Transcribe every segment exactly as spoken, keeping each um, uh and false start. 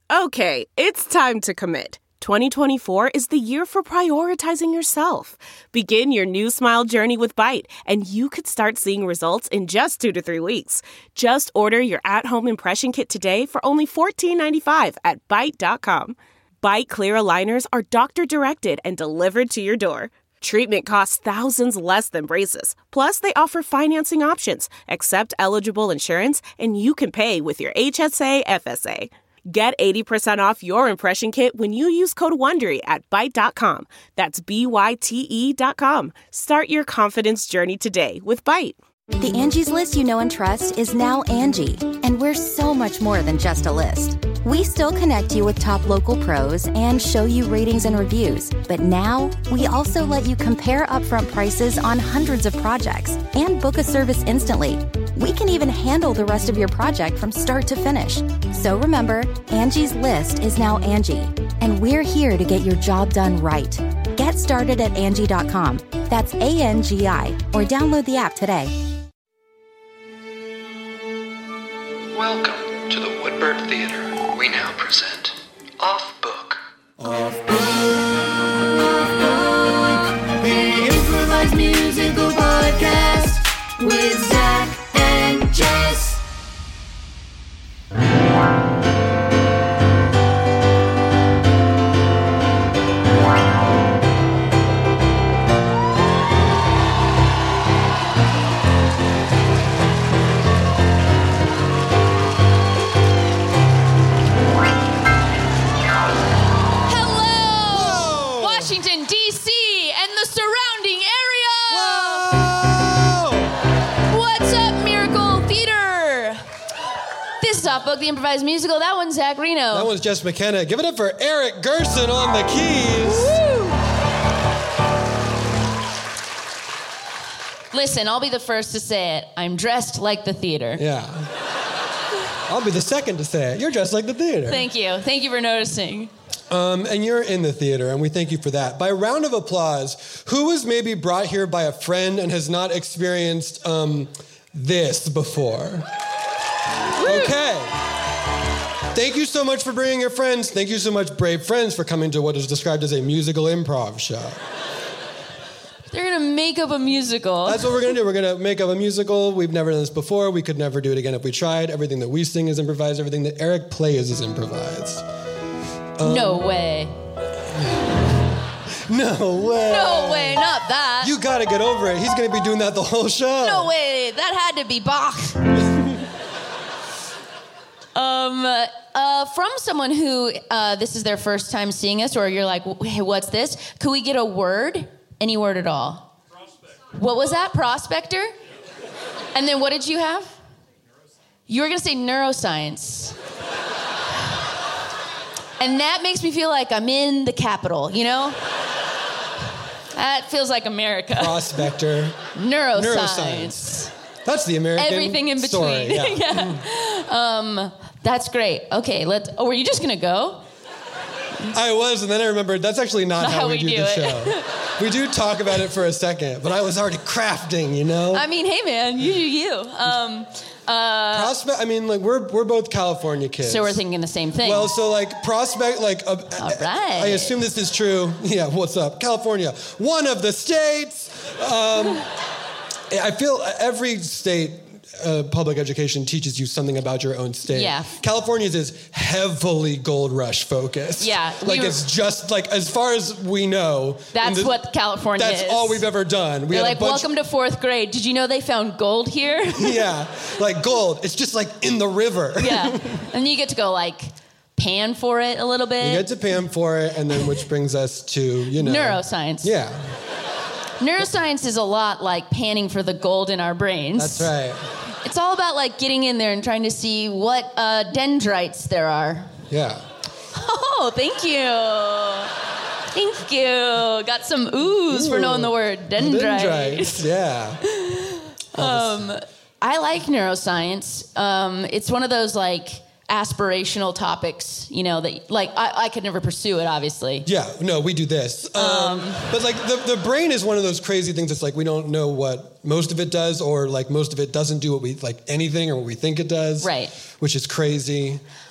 Okay, it's time to commit. twenty twenty-four is the year for prioritizing yourself. Begin your new smile journey with Byte, and you could start seeing results in just two to three weeks. Just order your at-home impression kit today for only fourteen ninety-five at byte dot com. Byte clear aligners are doctor-directed and delivered to your door. Treatment costs thousands less than braces. Plus, they offer financing options, accept eligible insurance, and you can pay with your H S A F S A. Get eighty percent off your impression kit when you use code WONDERY at byte dot com. That's B Y T E dot com. Start your confidence journey today with Byte. The Angie's List you know and trust is now Angie, and we're so much more than just a list. We still connect you with top local pros and show you ratings and reviews, but now we also let you compare upfront prices on hundreds of projects and book a service instantly. We can even handle the rest of your project from start to finish. So remember, Angie's List is now Angie, and we're here to get your job done right. Get started at Angie dot com. That's A N G I, or download the app today. Welcome to the Woodbird Theater. We now present Off Book. Off Book, Off Book, the improvised musical podcast with Zach and Jess. Washington, D C and the surrounding area! Whoa! What's up, Miracle Theater? This is Off Book, the improvised musical. That one's Zach Reno. That one's Jess McKenna. Give it up for Eric Gerson on the keys. Woo! Listen, I'll be the first to say it. I'm dressed like the theater. Yeah. I'll be the second to say it. You're dressed like the theater. Thank you. Thank you for noticing. Um, and you're in the theater, and we thank you for that. By a round of applause, who was maybe brought here by a friend and has not experienced um, this before? Okay. Thank you so much for bringing your friends. Thank you so much, brave friends, for coming to what is described as a musical improv show. They're going to make up a musical. That's what we're going to do. We're going to make up a musical. We've never done this before. We could never do it again if we tried. Everything that we sing is improvised. Everything that Eric plays is improvised. Um, no way. No way. No way, not that. You gotta get over it. He's gonna be doing that the whole show. No way, that had to be Bach. um, uh, from someone who, uh, this is their first time seeing us, or you're like, hey, what's this? Could we get a word? Any word at all? Prospector. What was that? Prospector? And then what did you have? You were gonna say neuroscience. And that makes me feel like I'm in the Capitol, you know? That feels like America. Prospector. Neuroscience. Neuroscience. That's the American Everything in between. story. Yeah. yeah. Um, that's great. Okay, let's. Oh, were you just gonna go? I was, and then I remembered that's actually not, Not how, how we, we do, do the it. show. We do talk about it for a second, but I was already crafting, you know? I mean, hey man, you do you. Um, uh, Prospect, I mean, like, we're we're both California kids. so we're thinking the same thing. Well, so like prospect, like, uh, All right. I assume this is true. Yeah, what's up? California, one of the states. Um, I feel every state, uh, public education teaches you something about your own state. Yeah. California's is heavily gold rush focused. Yeah, Like we were- it's just like, as far as we know. That's in the- what California That's is. all we've ever done. We They're had like, a bunch, welcome to fourth grade. Did you know they found gold here? Yeah, like gold. It's just like in the river. Yeah. And you get to go like pan for it a little bit. You get to Pam for it, and then which brings us to, you know. Neuroscience. Yeah. Neuroscience is a lot like panning for the gold in our brains. That's right. It's all about like getting in there and trying to see what uh, dendrites there are. Yeah. Oh, thank you. Thank you. Got some oohs Ooh. for knowing the word dendrite. Dendrites, yeah. Um, I like neuroscience. Um, it's one of those like aspirational topics, you know, that like I, I could never pursue it, obviously. Yeah, no, we do this. Um, but like the, the brain is one of those crazy things that's like we don't know what most of it does, or like most of it doesn't do what we like anything or what we think it does. Right. Which is crazy.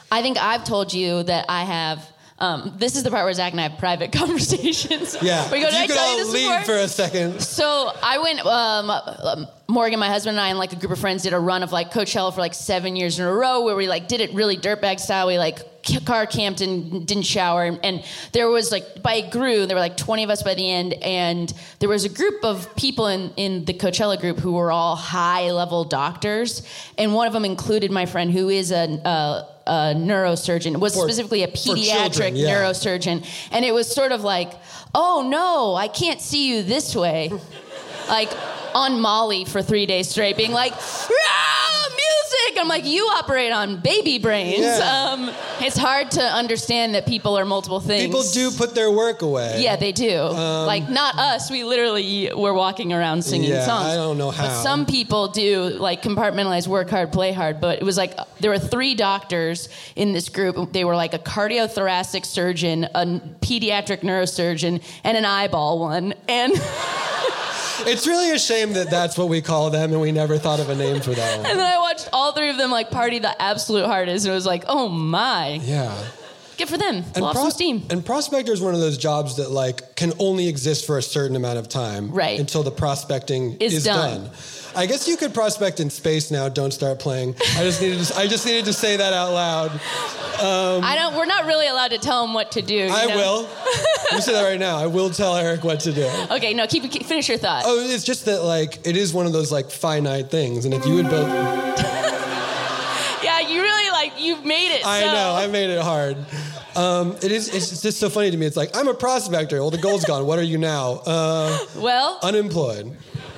I think I've told you that I have. Um, this is the part where Zach and I have private conversations. Yeah. We go, If did I you could tell all you this leave before? for a second. So I went, um, um, Morgan, my husband and I, and like a group of friends did a run of like Coachella for like seven years in a row where we like did it really dirtbag style. We like car camped and didn't shower. And, and there was like, by it grew, there were like twenty of us by the end. And there was a group of people in, in the Coachella group who were all high level doctors. And one of them included my friend who is a, uh, a neurosurgeon, was For- specifically a for pediatric children, yeah. neurosurgeon. And it was sort of like, oh no, I can't see you this way. Like on Molly for three days straight, being like, ah, music. I'm like, you operate on baby brains. Yeah. Um, it's hard to understand that people are multiple things. People do put their work away. Yeah, they do. Like, not us. We literally were walking around singing Yeah, songs. I don't know how. But some people do, like, compartmentalize, work hard, play hard. But it was like, there were three doctors in this group. They were like a cardiothoracic surgeon, a pediatric neurosurgeon, and an eyeball one. And... It's really a shame that that's what we call them and we never thought of a name for that one. And then I watched all three of them like party the absolute hardest, and it was like, oh my. Yeah. Good for them. And, Lost pros- some steam. and prospector is one of those jobs that like can only exist for a certain amount of time. Right. Until the prospecting Is is, done. done. I guess you could prospect in space now. Don't start playing. I just needed to, I just needed to say that out loud. I don't. We're not really allowed to tell them what to do. you I know? will. Let me say that right now. I will tell Eric what to do. Okay, no, keep, keep finish your thought. Oh, it's just that like it is one of those like finite things, and if you would build, Yeah, you really like you made it. I so. know I made it hard. Um, it is. It's just so funny to me. It's like I'm a prospector. Well, the gold's gone. What are you now? Uh, Well, unemployed.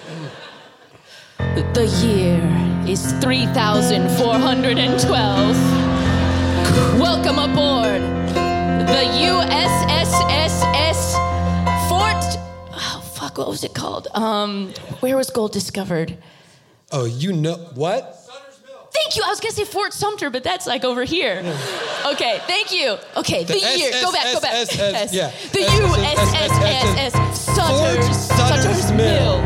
the year is three thousand four hundred twelve. Welcome aboard the U S S S S Fort. Oh fuck, what was it called? Um, where was gold discovered? Oh, you know what? Thank you. I was gonna say Fort Sumter, but that's like over here. Okay, thank you. Okay, the, The year. Go back, go back. S S S, yeah. The S U S S S S S S Sutter's, Fort Sutter's Mill.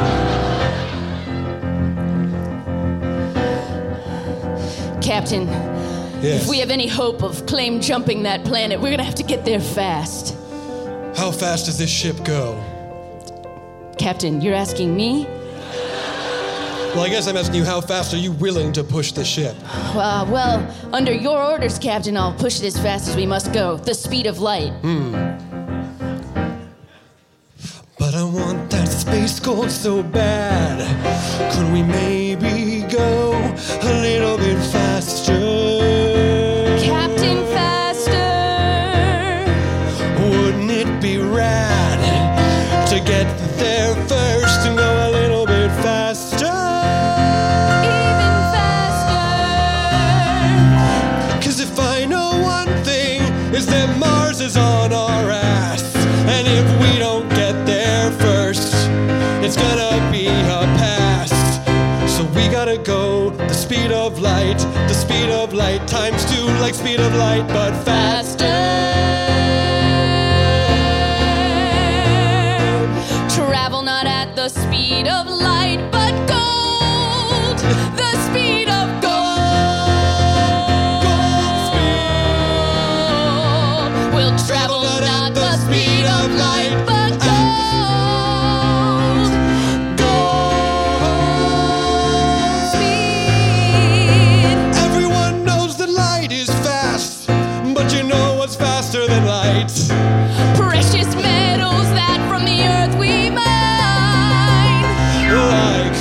Captain, Yes. if we have any hope of claim jumping that planet, we're gonna have to get there fast. How fast does this ship go? Captain, you're asking me? Well, I guess I'm asking you, how fast are you willing to push the ship? Uh, well, under your orders, Captain, I'll push it as fast as we must go. The speed of light. But I want that space gold so bad. Could we maybe go a little bit faster? Captain, faster. Wouldn't it be rad to get there first and go a little bit faster? Even faster. Cause if I know one thing, is that Mars is on our ass. And if we don't get there first, it's gonna be a pass. So we gotta go the speed of light, the speed of light times two, like speed of light, but faster. Travel not at the speed of light, but gold. The speed of gold. Gold speed. We'll travel not the speed of light, but gold. Gold speed. Everyone knows that light is fast, but you know what's faster than light? Precious metals that from the earth we mine. Like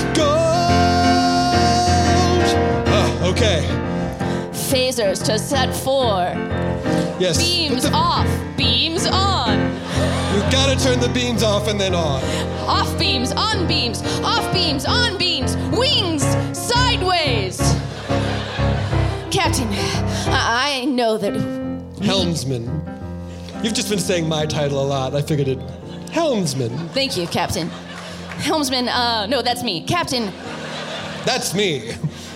gold. Ah, okay. Phasers to set four. Yes. Beams off, beams on. You gotta turn the beams off and then on. Off beams, on beams, off beams, on beams, wings, sideways. Captain, I, I know that. Helmsman. You've just been saying my title a lot. I figured it. Helmsman. Thank you, Captain. Helmsman, uh, no, that's me. Captain, That's me.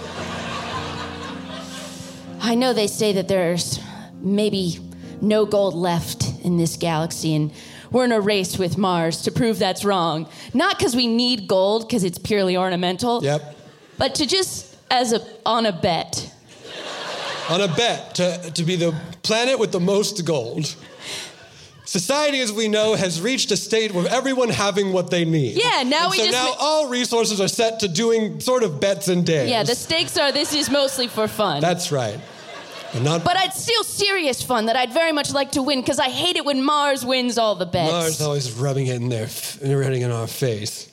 I know they say that there's maybe no gold left in this galaxy, and we're in a race with Mars to prove that's wrong. Not because we need gold, because it's purely ornamental. Yep. But to just as a on a bet. on a bet to, to be the planet with the most gold. Society, as we know, has reached a state of everyone having what they need. Yeah, now and we so just... now ma- all resources are set to doing sort of bets and dares. Yeah, the stakes are this is mostly for fun. That's right. But, not... but it's still serious fun that I'd very much like to win because I hate it when Mars wins all the bets. Mars always rubbing it in their, rubbing it in our face.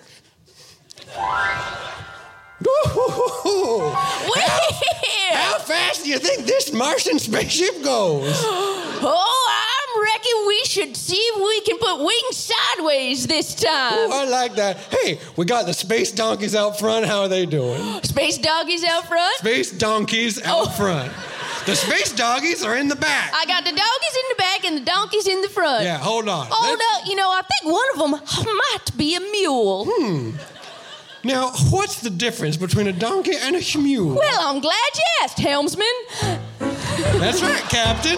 Where? How fast do you think this Martian spaceship goes? Oh, I'm reckon we should see if we can put wings sideways this time. Ooh, I like that. Hey, we got the space donkeys out front. How are they doing? Space doggies out front? Space donkeys out Oh. front. The space doggies are in the back. I got the doggies in the back and the donkeys in the front. Yeah, hold on. Hold Let's- up, you know, I think one of them might be a mule. Hmm. Now, what's the difference between a donkey and a mule? Well, I'm glad you asked, helmsman. That's right, Captain.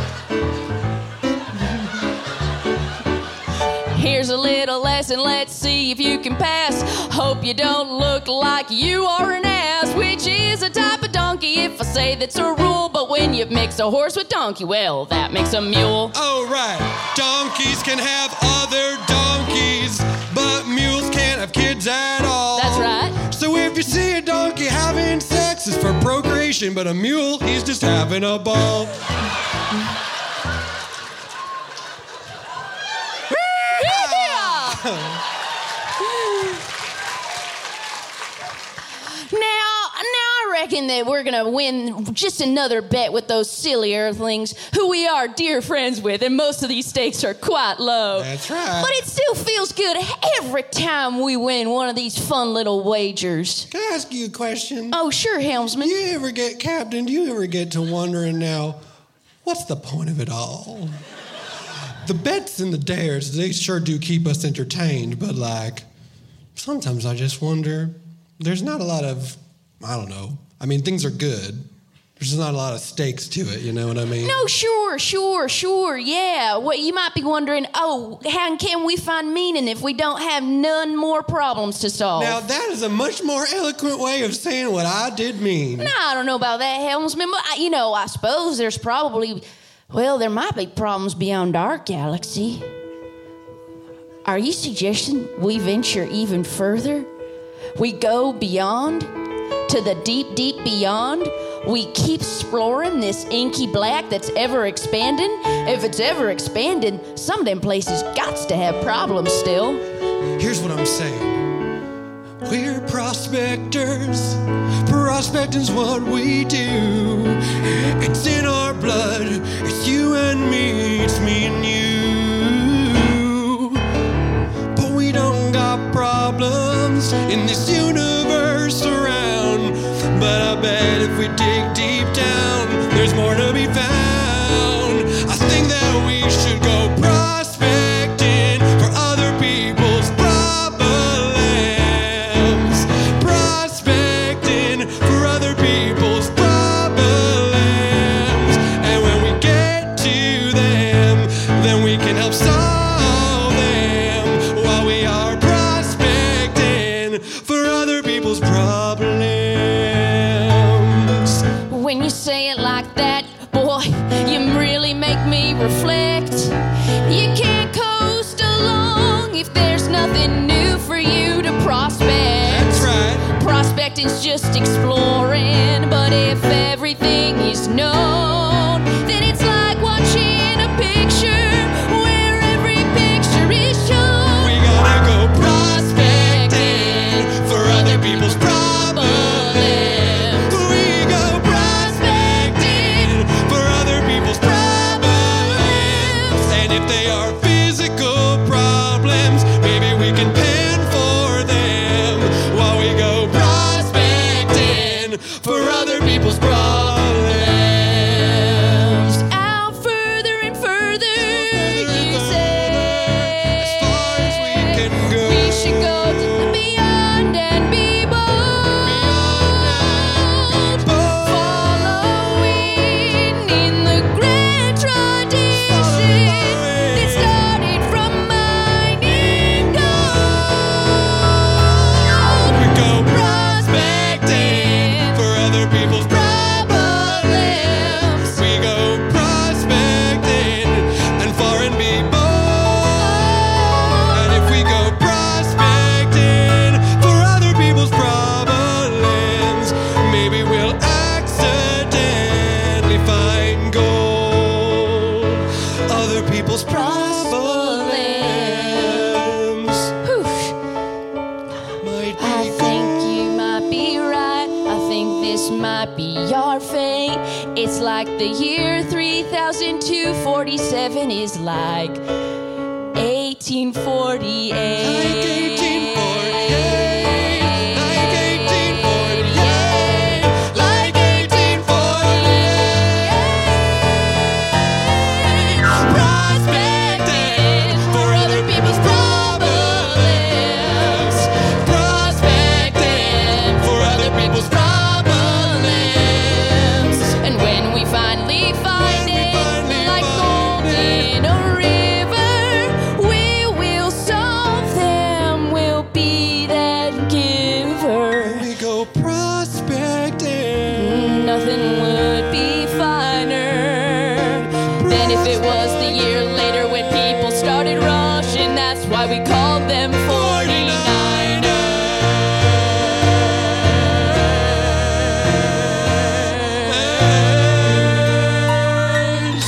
Here's a little lesson, let's see if you can pass. Hope you don't look like you are an ass, which is a type of donkey if I say that's a rule. But when you mix a horse with donkey, well, that makes a mule. Oh, right. Donkeys can have other donkeys, but mules can't have kids at all. That's right. So if you see a donkey having sex, it's for procreation, but a mule, he's just having a ball. Now, now I reckon that we're gonna win just another bet with those silly earthlings who we are dear friends with, and most of these stakes are quite low. That's right. But it still feels good every time we win one of these fun little wagers. Can I ask you a question? Oh, sure, helmsman. Do you ever get, Captain, do you ever get to wondering now, what's the point of it all? The bets and the dares, they sure do keep us entertained, but like, sometimes I just wonder, there's not a lot of, I don't know, I mean, things are good. There's just not a lot of stakes to it, you know what I mean? No, sure, sure, sure, yeah. Well, you might be wondering, oh, how can we find meaning if we don't have none more problems to solve? Now, that is a much more eloquent way of saying what I did mean. No, I don't know about that, helmsman, but, I, you know, I suppose there's probably, well, there might be problems beyond our galaxy. Are you suggesting we venture even further? We go beyond, to the deep, deep beyond? We keep exploring this inky black that's ever expanding? If it's ever expanding, some of them places gots to have problems still. Here's what I'm saying. We're prospectors. Prospecting's what we do. It's in our blood. It's you and me. It's me and you. But we don't got problems in this universe around. But I bet if we dig deep down, there's more to be found. I think that we should go prospecting for other people's problems. Prospecting for other people's problems. And when we get to them, then we can help solve them while we are prospecting for other people's problems. When you say it like that, boy, you really make me reflect. You can't coast along if there's nothing new for you to prospect. That's right. Prospecting's just exploring, but if everything is known, then it's like watching a picture where every picture is shown. We gotta go prospecting for other people's problems. We go prospecting for other people's problems. And if they are physical problems, maybe we can pen for them while we go prospecting for other people's problems. like the year three thousand two hundred forty-seven is like eighteen forty-eight. Like eighteen forty-eight. Like eighteen forty-eight. Like eighteen forty-eight. Prospecting for other people's problems. Prospecting for other people's problems. And when we finally find it, like gold in a river, we will solve them. We'll be that giver. We go prospecting. Nothing would be finer than if it was the year later when people started rushing. That's why we called them forty-niners.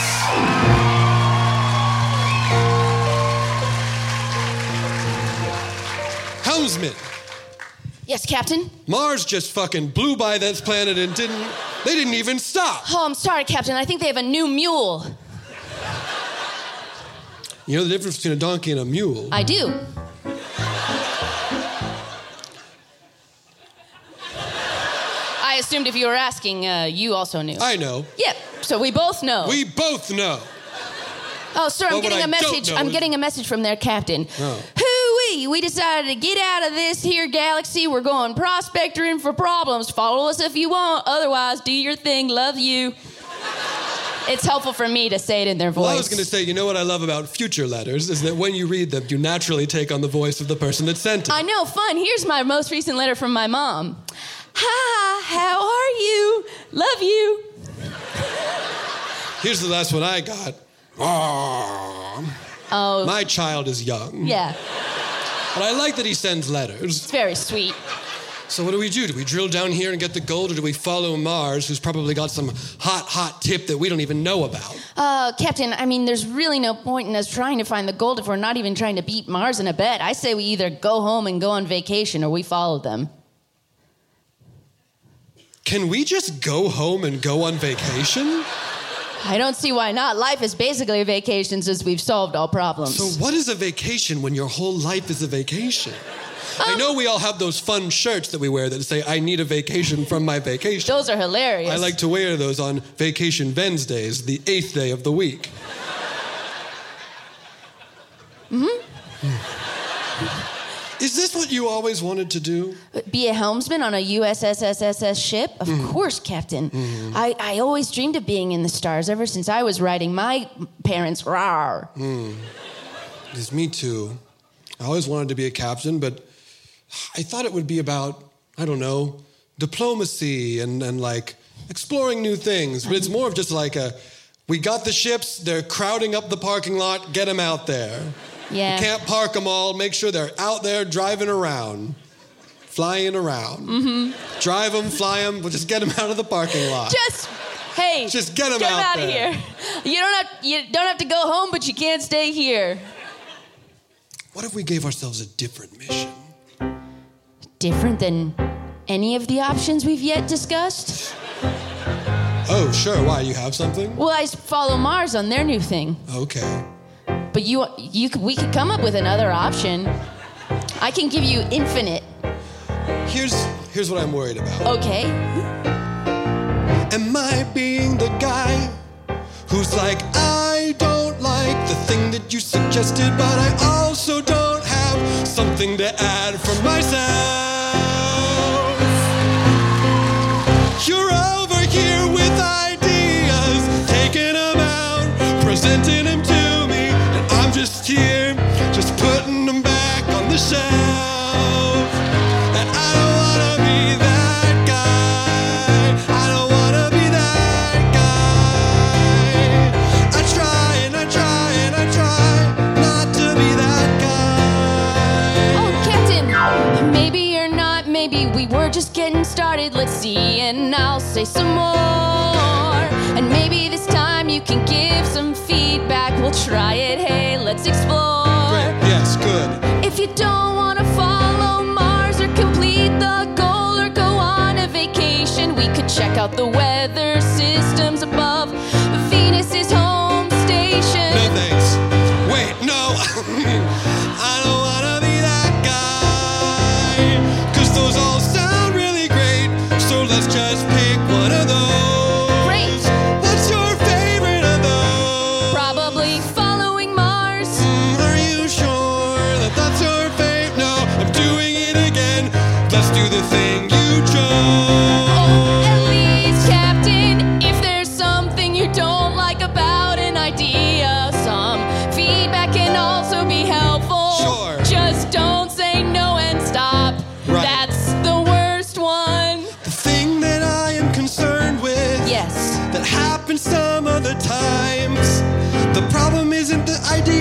Helmsman, Yes, Captain? Mars just fucking blew by this planet and didn't, they didn't even stop. Oh, I'm sorry, Captain. I think they have a new mule. You know the difference between a donkey and a mule? I do. I assumed if you were asking, uh, you also knew. I know. Yep, so we both know. We both know. Oh, sir, I'm Well, what getting I a don't message. know I'm is- getting a message from their captain. Oh. Hoo-wee, we decided to get out of this here galaxy. We're going prospecting for problems. Follow us if you want. Otherwise, do your thing. Love you. It's helpful for me to say it in their voice. Well, I was going to say, you know what I love about future letters is that when you read them, you naturally take on the voice of the person that sent it. I know, fun. Here's my most recent letter from my mom. Hi, how are you? Love you. Here's the last one I got. Aww. Oh, My child is young. yeah. But I like that he sends letters. It's very sweet. So what do we do? Do we drill down here and get the gold, or do we follow Mars, who's probably got some hot, hot tip that we don't even know about? Uh, Captain, I mean, there's really no point in us trying to find the gold if we're not even trying to beat Mars in a bet. I say we either go home and go on vacation or we follow them. Can we just go home and go on vacation? I don't see why not. Life is basically a vacation since we've solved all problems. So what is a vacation when your whole life is a vacation? I know we all have those fun shirts that we wear that say, I need a vacation from my vacation. Those are hilarious. I like to wear those on Vacation Wednesdays, the eighth day of the week. Mm-hmm. Is this what you always wanted to do? Be a helmsman on a U S S S S S ship? Of Mm. course, Captain. Mm. I, I always dreamed of being in the stars ever since I was riding my parents' rawr. Mm. It's me too. I always wanted to be a captain, but I thought it would be about, I don't know, diplomacy and, and like exploring new things. But it's more of just like a, we got the ships, they're crowding up the parking lot, get them out there. Yeah. You can't park them all, make sure they're out there driving around, flying around. Mm-hmm. Drive them, fly them, we'll just get them out of the parking lot. Just, hey. Just get 'em get 'em out out of there. here. You don't have you don't have to go home, but you can't stay here. What if we gave ourselves a different mission? Different than any of the options we've yet discussed? Oh, sure, why, you have something? Well, I follow Mars on their new thing. Okay. But you, you, could- we could come up with another option. I can give you infinite. Here's, here's what I'm worried about. Okay. Am I being the guy who's like, I don't like the thing that you suggested, but I also don't have something to add for myself? You're over here with ideas, taking them out, presenting them to me, and I'm just here, just putting them back on the shelf. And I don't wanna be that guy. I don't wanna be that guy. I try and I try and I try not to be that guy. Oh, Captain, maybe you're not, maybe we were just getting started. Let's see, and I'll say some more. And maybe this time you can give some feedback. We'll try it, hey, let's explore. Great, yes, good. If you don't want to follow Mars or complete the goal or go on a vacation, we could check out the weather systems,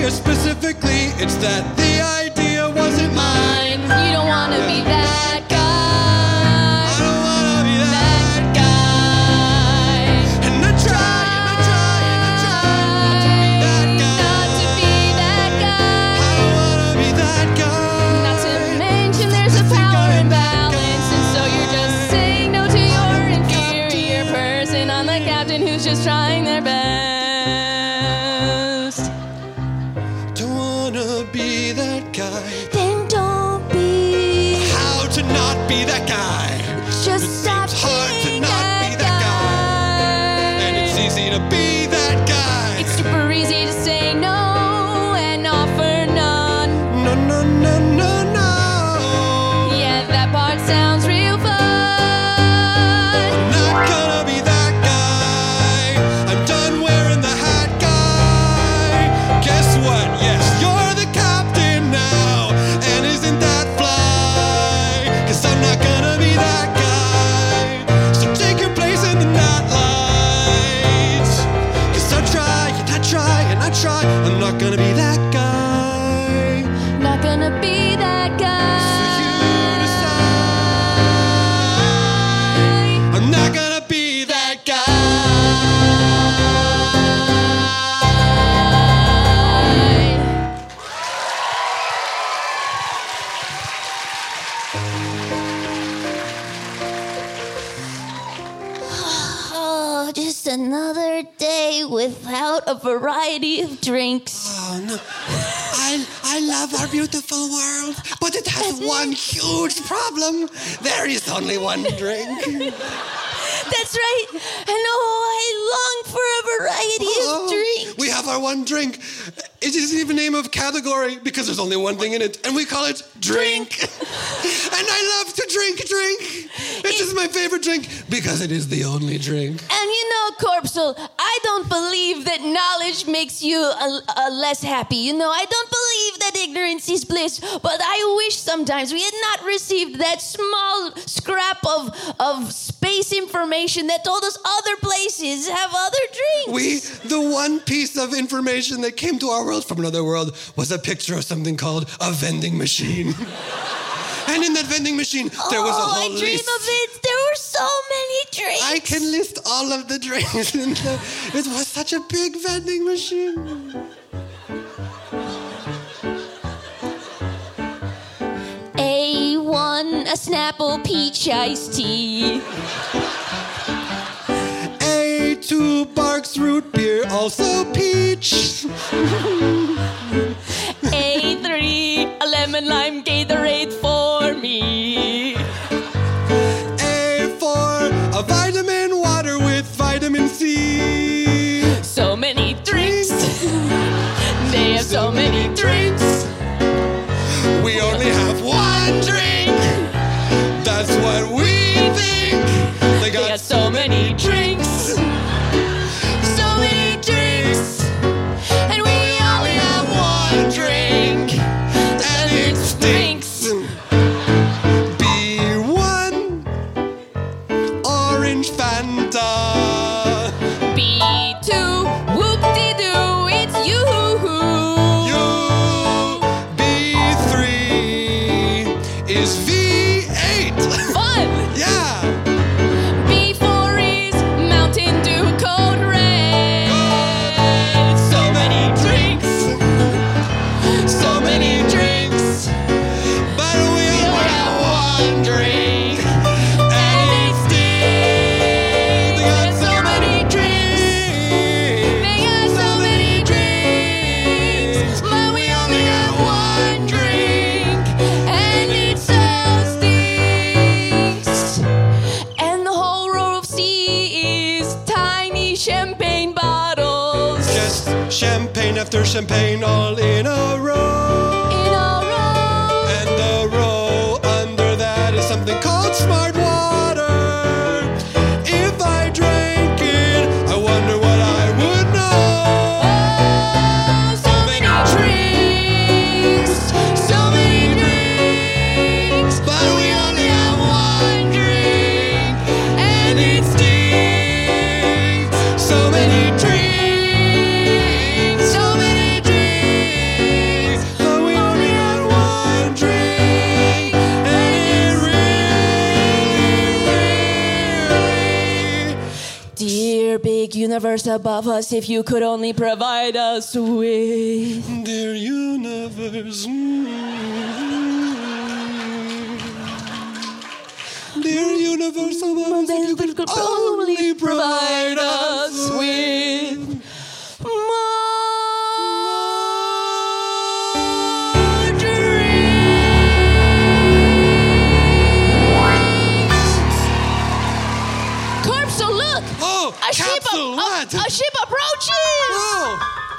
Cause specifically, it's that the idea wasn't mine. You don't wanna be that guy. I don't wanna be that, That guy. And I try, and I try, and I try not to be that guy. Not to be that guy. I don't wanna be that guy. Not to mention there's a power imbalance, and so you're just saying no to your inferior person on the captain who's just trying their best. Don't wanna be that guy. Then don't be. How to not be that guy? Just It stop seems hard to being not be that guy. And it's easy to be that guy. It's super easy to say no and offer none. No, no, no, no, no. Yeah, that part sounds real fun. Not gonna be that guy. I'm done wearing the hat guy. Guess what? Yes, you're the captain now. And isn't that fly? Cause I'm not gonna be that guy. So take your place in the night lights. Cause I try and I try and I try. I'm not gonna be that guy. Not gonna be that guy. So you decide. I'm not gonna be that guy. Oh, just another day without a variety of drinks. Oh no. I I love our beautiful world, but it has one huge problem. There is only one drink. That's right. And oh, I long for a variety Oh, of drinks. we have our one drink. It isn't even name of category because there's only one thing in it, and we call it drink. And I love to drink drink. It is my favorite drink because it is the only drink. And you know, Corpsel, I don't believe that knowledge makes you a, a less happy. You know, I don't believe that ignorance is bliss, but I wish sometimes we had not received that small scrap of, of space information that told us other places have other drinks. We, the one piece of information that came to our world from another world was a picture of something called a vending machine. And in that vending machine, there was a Oh, whole I dream list. of it. There were so many drinks. I can list all of the drinks. In the, it was such a big vending machine. A one, a Snapple peach iced tea. A two, Barks root beer, also peach. A three, a lemon lime Gatorade for me. A four, a vitamin water with vitamin C. So many drinks. They have so many drinks. We only have one drink. That's what we think. They got They got so many drinks. So many drinks. And we only have one drink. and it stinks. B one, orange Fanta. B two, whoop-de-doo, it's you. You, B three is V eight. Fun. Yeah. B four is Mountain Dew Code Red. So many drinks. So many drinks. But we only have one drink. And it stinks. They got so many drinks. They got so many drinks. But we only have one drink. And it so stinks. And the whole row of C is tiny champagne bottles. Just champagne after champagne all in a row. In a row. And the row under that is something called smart water. If I drank it, I wonder what I would know. Oh, so many drinks. So many drinks. But we only have One drink. And it stinks. so many drinks. So many drinks. universe above us, if you could only provide us with... Dear universe. Dear universe above us, if you could only provide us with... A ship, Capsule, a, what? a, a ship approaches! Oh!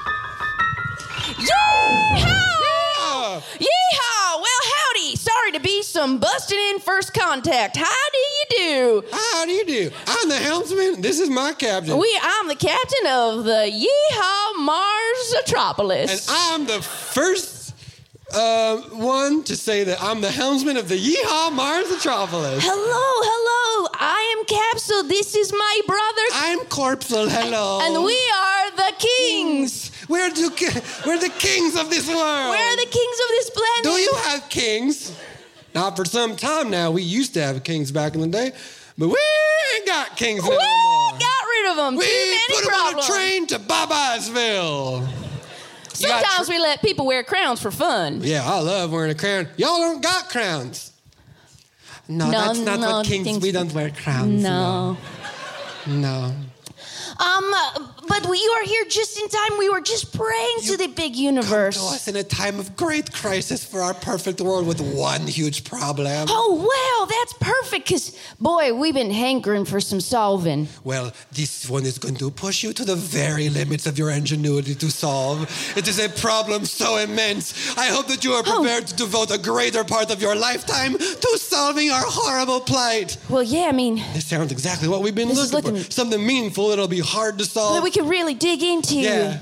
Yeehaw! Yeah. Yeehaw! Well, howdy. Sorry to be some busted in first contact. How do you do? How do you do? I'm the helmsman. This is my captain. We, I'm the captain of the Yeehaw Mars Metropolis. And I'm the first uh, one to say that I'm the helmsman of the Yeehaw Mars Metropolis. Hello, hello. I am Capsule. This is my brother. I'm Corpsel. Hello. And we are the kings. We're, the, we're the kings of this world. We're the kings of this planet. Do you have kings? Not for some time now. We used to have kings back in the day, but we ain't got kings we anymore. got rid of them. We Too many put them problems. on a train to Bye-Byesville. Sometimes tra- we let people wear crowns for fun. Yeah, I love wearing a crown. Y'all don't got crowns. No, No, that's not no, what kings, things- we don't wear crowns. No. No. no. Um, uh, but we are here just in time. We were just praying You to the big Come universe. to us in a time of great crisis for our perfect world with one huge problem. Oh, wow, that's perfect, because, boy, we've been hankering for some solving. Well, this one is going to push you to the very limits of your ingenuity to solve. It is a problem so immense. I hope that you are prepared oh. to devote a greater part of your lifetime to solving our horrible plight. Well, yeah, I mean... This sounds exactly what we've been This looking, looking for. Something meaningful that'll be hard to solve. That we can really dig into. Yeah.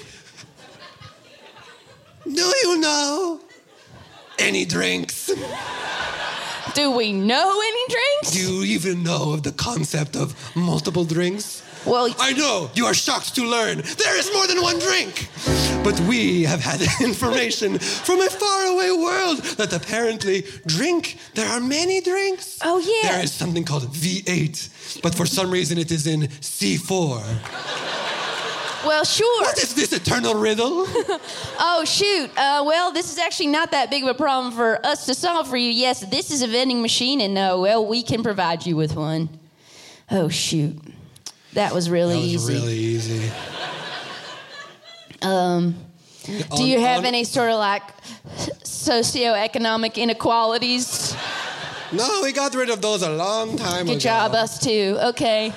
Do you know any drinks? Do we know any drinks? Do you even know of the concept of multiple drinks? Well, I know you are shocked to learn there is more than one drink. But we have had information from a faraway world that apparently drink, there are many drinks. Oh, yeah. There is something called V eight, but for some reason it is in C four. well, sure. What is this eternal riddle? Oh, shoot. Uh, well, this is actually not that big of a problem for us to solve for you. Yes, this is a vending machine, and, uh, well, we can provide you with one. Oh, shoot. That was really that was easy. really easy. Um, On, do you have on, any sort of like socioeconomic inequalities? No, we got rid of those a long time Good ago. job, us too. Okay.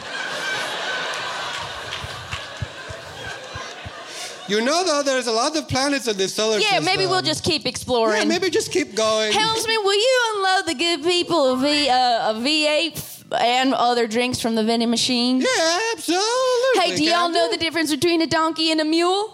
You know, though, there's a lot of planets in this solar Yeah, system. maybe we'll just keep exploring. Yeah, maybe just keep going. Helmsman, will you unload the good people of V, uh, of V eight and other drinks from the vending machine? Yeah, absolutely. Hey, do y'all Captain. know the difference between a donkey and a mule?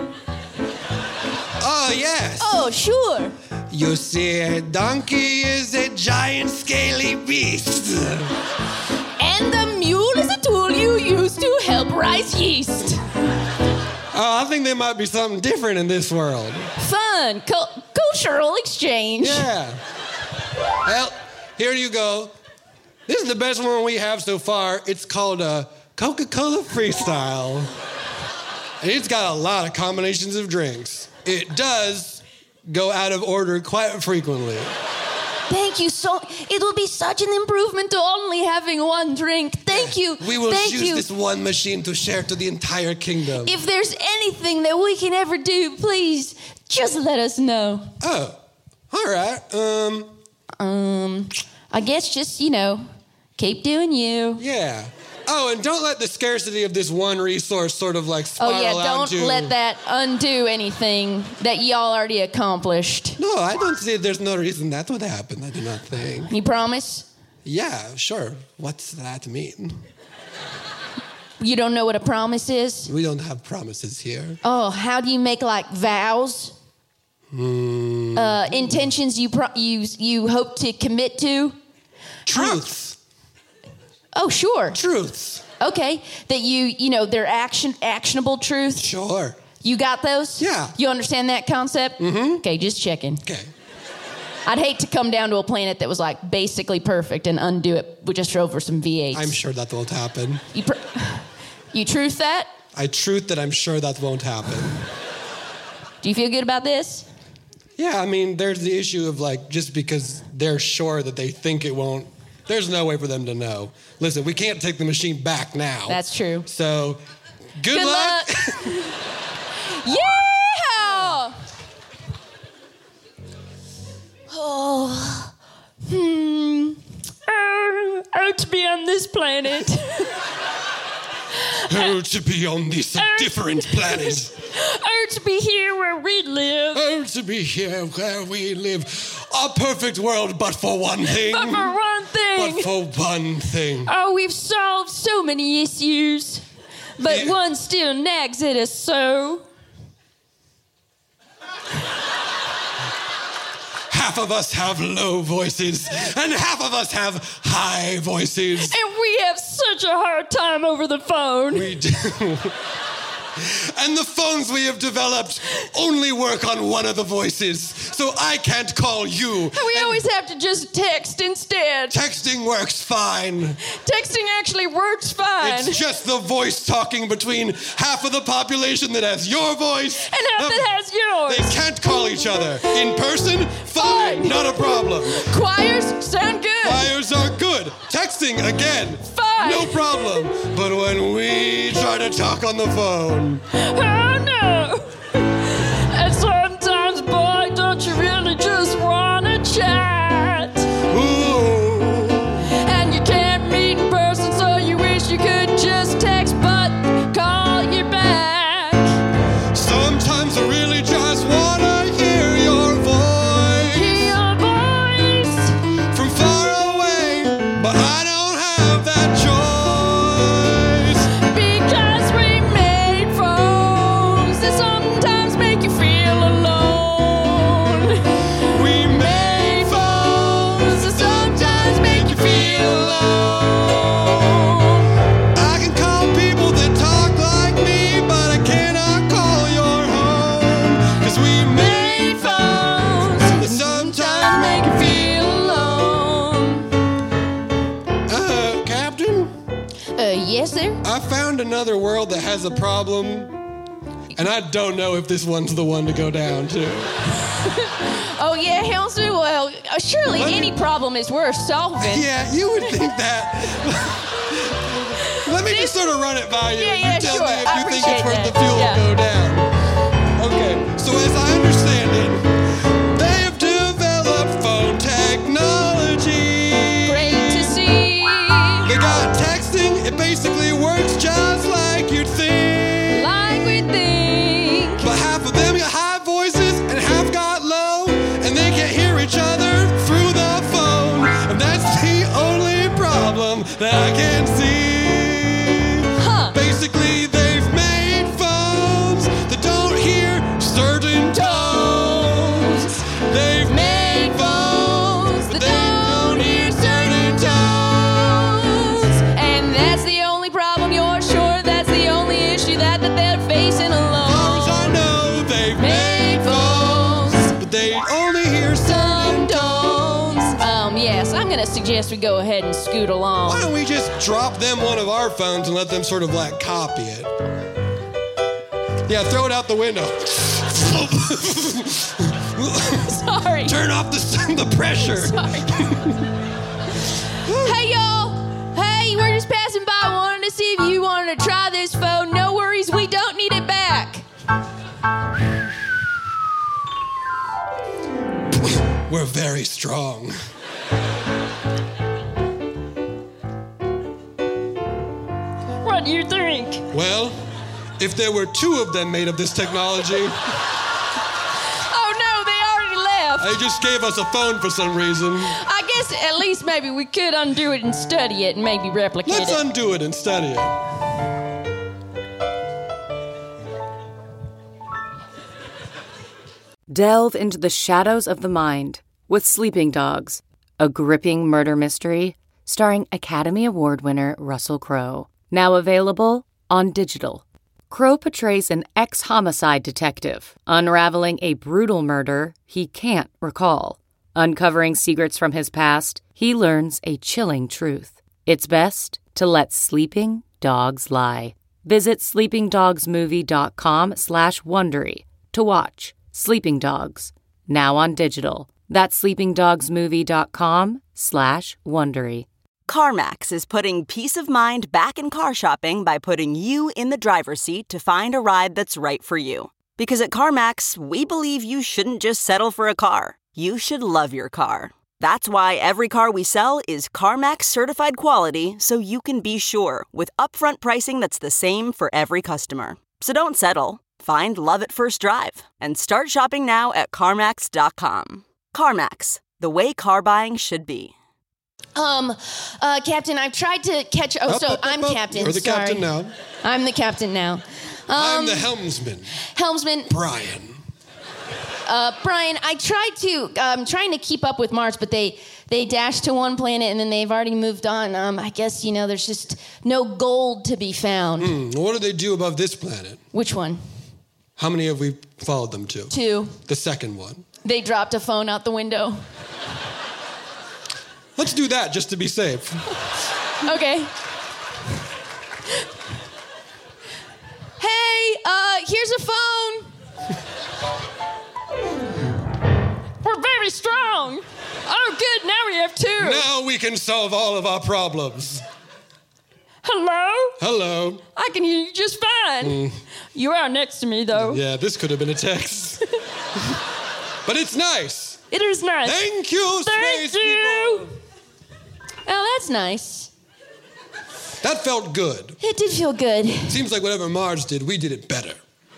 Oh, yes. Oh, sure. You see, a donkey is a giant scaly beast. And the mule is a tool you use to help rise yeast. Oh, I think there might be something different in this world. Fun. Cu- cultural exchange. Yeah. Well, here you go. This is the best one we have so far. It's called a Coca-Cola Freestyle. And it's got a lot of combinations of drinks. It does go out of order quite frequently. Thank you so... It will be such an improvement to only having one drink. Thank you. We will Thank use you. this one machine to share to the entire kingdom. If there's anything that we can ever do, please, just let us know. Oh, all right. Um, Um, I guess just, you know, keep doing you. yeah. Oh, and don't let the scarcity of this one resource sort of like Oh, spiral yeah, out don't to... let that undo anything that y'all already accomplished. No, I don't see. There's no reason that would happen. I do not think. You promise? Yeah, sure. What's that mean? You don't know what a promise is? We don't have promises here. Oh, how do you make, like, vows? Hmm. Uh, intentions you, pro- you, you hope to commit to? Truths. Oh, sure. Truths. Okay, that you, you know, they're action, actionable truths. Sure. You got those? Yeah. You understand that concept? Mm-hmm. Okay, just checking. Okay. I'd hate to come down to a planet that was like basically perfect and undo it just over some V eights. I'm sure that won't happen. You, pr- You truth that? I truth that I'm sure that won't happen. Do you feel good about this? Yeah, I mean, there's the issue of like, just because they're sure that they think it won't, there's no way for them to know. Listen, we can't take the machine back now. That's true. So, good, Good luck. luck. Yeah! Oh, hmm. Oh, oh, to be on this planet. Oh, to be on this oh, different planet. Oh, to be here where we live. Oh, to be here where we live. A perfect world, but for one thing. But for one thing. But for one thing. Oh, we've solved so many issues, but Yeah. one still nags at us so. Half of us have low voices, and half of us have high voices. And we have such a hard time over the phone. We do. And the phones we have developed only work on one of the voices, so I can't call you. We And always have to just text instead. texting works fine. Texting actually works fine. It's just the voice talking between half of the population that has your voice And half that has yours. They can't call each other. In person, fine, Fine. not a problem. Choirs sound good. Fires are good. Texting, again, Fine. no problem. But when we try to talk on the phone, Oh no! And sometimes, boy, don't you really just wanna chat? ooh, And you can't meet in person, so you wish you could just text, but call you back. sometimes I really just wanna hear your voice Hear your voice. from far away, but I don't have that choice. Because we made phones that sometimes make you feel alone. We made Phones that sometimes make you feel alone. I can call people that talk like me, but I cannot call your home. Cause we made Made phones that that sometimes make you feel alone. Uh, Captain, Uh, yes, sir? I found another world that has a problem, and I don't know if this one's the one to go down to. Oh, yeah, Helmsley? Well, uh, surely Let me- any problem is worth solving. Yeah, you would think that. Let me just sort of run it by you. Yeah, yeah, you tell sure. me if I you think it's appreciate worth that. the fuel Yeah. to go down. Okay, so as I understand it, they have developed phone technology. Great to see. They got texting, it basically works just like you'd think. Like we think. But half of them got high voices and half got low, and they can't hear each other through the phone. And that's the only problem that I can see. Huh. Basically, they've made phones that don't hear certain tones. They've made phones that don't hear certain tones. And that's the only problem, you're sure that's the only issue that, that they're facing As alone. I know, they've Made made phones, but they only hear Some certain tones. Um, yes, I'm gonna suggest we go ahead and scoot along. Why don't we just drop them one of our phones and let them sort of like copy it? Yeah, throw it out the window. Sorry. Turn off the the pressure. Sorry. Hey, y'all. Hey, we're just passing by. Wanted to see if you wanted to try this phone. No worries, we don't need it back. We're very strong. What do you think? Well, if there were two of them made of this technology, Oh, no, they already left. they just gave us a phone for some reason. I guess at least maybe we could undo it and study it and maybe replicate Let's it. undo it and study it. Delve into the shadows of the mind with Sleeping Dogs, a gripping murder mystery starring Academy Award winner Russell Crowe. Now available on digital. Crowe portrays an ex-homicide detective unraveling a brutal murder he can't recall. Uncovering secrets from his past, he learns a chilling truth. It's best to let sleeping dogs lie. Visit sleepingdogsmovie.com slash Wondery to watch Sleeping Dogs, now on digital. That's sleepingdogsmovie.com slash Wondery. CarMax is putting peace of mind back in car shopping by putting you in the driver's seat to find a ride that's right for you. Because at CarMax, we believe you shouldn't just settle for a car. You should love your car. That's why every car we sell is CarMax certified quality, so you can be sure with upfront pricing that's the same for every customer. So don't settle. Find love at first drive and start shopping now at CarMax dot com. CarMax, the way car buying should be. Um, uh, Captain, I've tried to catch... Oh, Up, so up, up, I'm up. Captain, You're the sorry. captain now. I'm the captain now. Um, I'm the helmsman, Helmsman. Brian. Uh, Brian, I tried to, um, trying to keep up with Mars, but they, they dashed to one planet and then they've already moved on. Um, I guess, you know, there's just no gold to be found. Hmm, what do they do above this planet? Which one? How many have we followed them to? Two. The second one. They dropped a phone out the window. Let's do that just to be safe. Okay. Hey, uh, here's a phone. We're very strong. Oh, good, now we have two. Now we can solve all of our problems. Hello? Hello. I can hear you just fine. Mm. You are next to me, though. Yeah, this could have been a text. But it's nice. It is nice. Thank you, Thank space you. people. Oh, that's nice. That felt good. It did feel good. Seems like whatever Mars did, we did it better.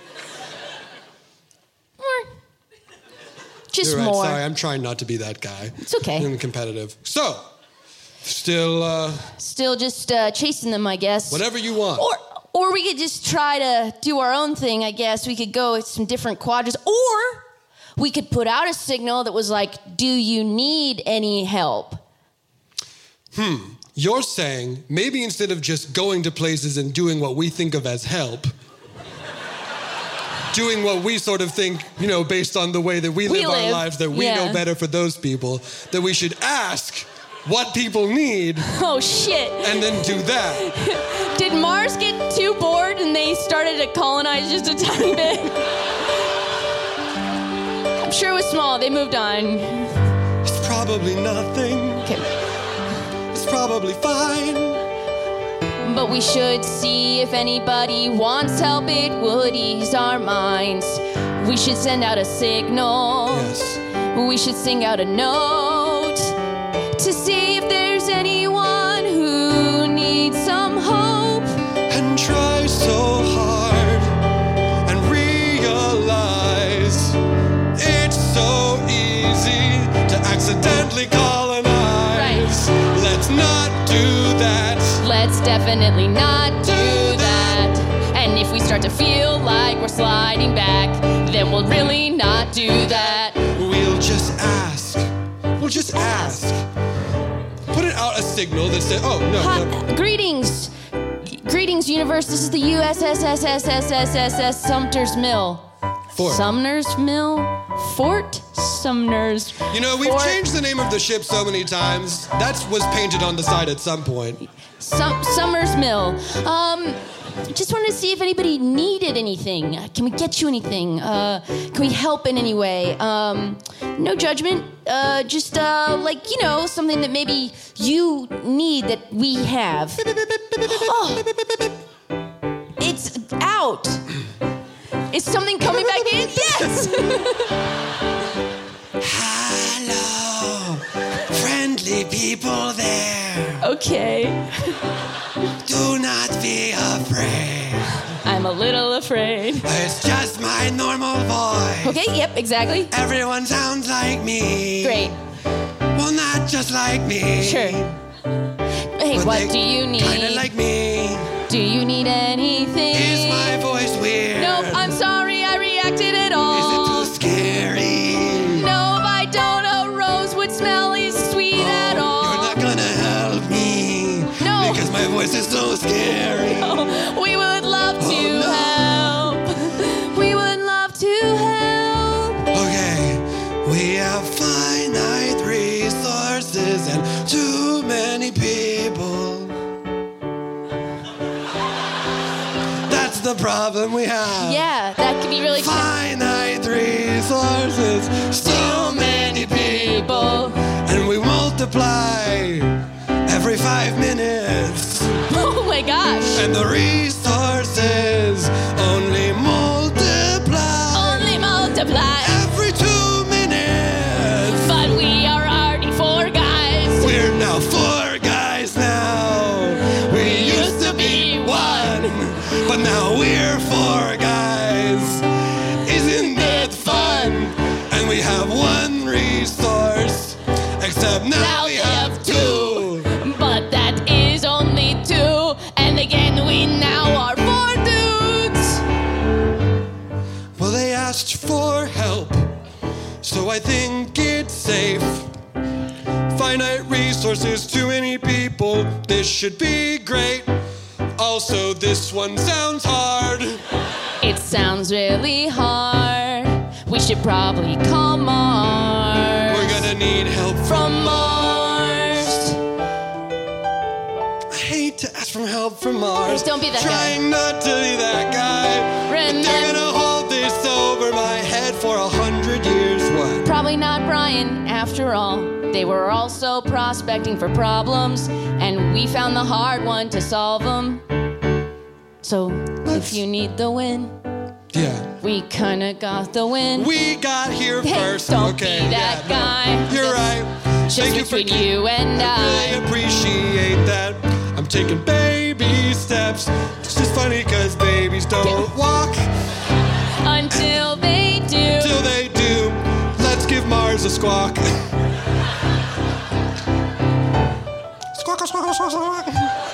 More. Just You're right, more. sorry, I'm trying not to be that guy. It's okay. I'm competitive. So, still, uh, Still just uh, chasing them, I guess. whatever you want. Or, or we could just try to do our own thing, I guess. We could go with some different quadrants. Or we could put out a signal that was like, do you need any help? Hmm. You're saying maybe instead of just going to places and doing what we think of as help, doing what we sort of think, you know, based on the way that we, We live, our live, lives, that we yeah. know better for those people, that we should ask what people need Oh, shit. and then do that. Did Mars get too bored and they started to colonize just a tiny bit? I'm sure it was small. They moved on. It's probably nothing. Okay. It's probably fine. But we should see if anybody wants help. It would ease our minds. We should send out a signal. Yes. We should sing out a note to see if there's anyone who needs some hope. And try so hard and realize it's so easy to accidentally colonize. Right. Let's not do that. Let's definitely not do that. And if we start to feel like we're sliding back, then we'll really not do that. We'll just ask. We'll just ask. Put it out a signal that says, oh, no, Hi, no. greetings. Greetings, universe. This is the U S S S S S S S S Sumter's Mill. Fort. Sumner's Mill? Fort Sumner's. You know, we've Fort- changed the name of the ship so many times. That was painted on the side at some point. Sum- Sumner's Mill. Um, just wanted to see if anybody needed anything. Uh, Can we get you anything? Uh, can we help in any way? Um, no judgment. Uh, just, uh, like, you know, something that maybe you need that we have. Oh, it's out. Is something coming back in? Yes! Hello, friendly people there. Okay. Do not be afraid. I'm a little afraid. It's just my normal voice. Okay, yep, exactly. Everyone sounds like me. Great. Well, not just like me. Sure. Hey, But what they do you need? Kinda like me. Do you need anything? Is my voice weird? Nope, I'm sorry I reacted at all. Is it too scary? Nope, I don't. A rosewood smell is sweet at all. You're not gonna help me. No. Because my voice is so scary. Oh, we would love to Oh, no. help. We would love to help. Okay, we have finite resources and too many people. problem we have. Yeah, that could be really cool. Finite resources, so many people, and we multiply every five minutes. Oh my gosh. And the resources only multiply. Only multiply. Every two minutes. But we are already four guys. We're now four guys now. We used to be one, but now we're four guys. Isn't that fun? And we have one resource, except now, Now we we have have two. But that is only two. And again, we now are four dudes. Well, they asked for help, so I think it's safe. Finite resources, too many people, this should be great. Also, this one sounds hard. It sounds really hard. We should probably call Mars. We're gonna need help from From Mars. I hate to ask for help from Mars. Don't be that guy. Trying not to be that guy. But they're Remember- gonna hold this over my head for a hundred years. What? Probably not Brian, after all. They were also prospecting for problems, and we found the hard one to solve them. So, Let's- if you need the win, Yeah. we kinda got the win. We got here Hey, first. don't okay. be that yeah, no. guy. You're right. Just Thank you for between you and I I. really appreciate that. I'm taking baby steps. It's just funny because babies don't walk Until they do. till they do. Let's give Mars a squawk. Squawk, squawk, squawk, squawk.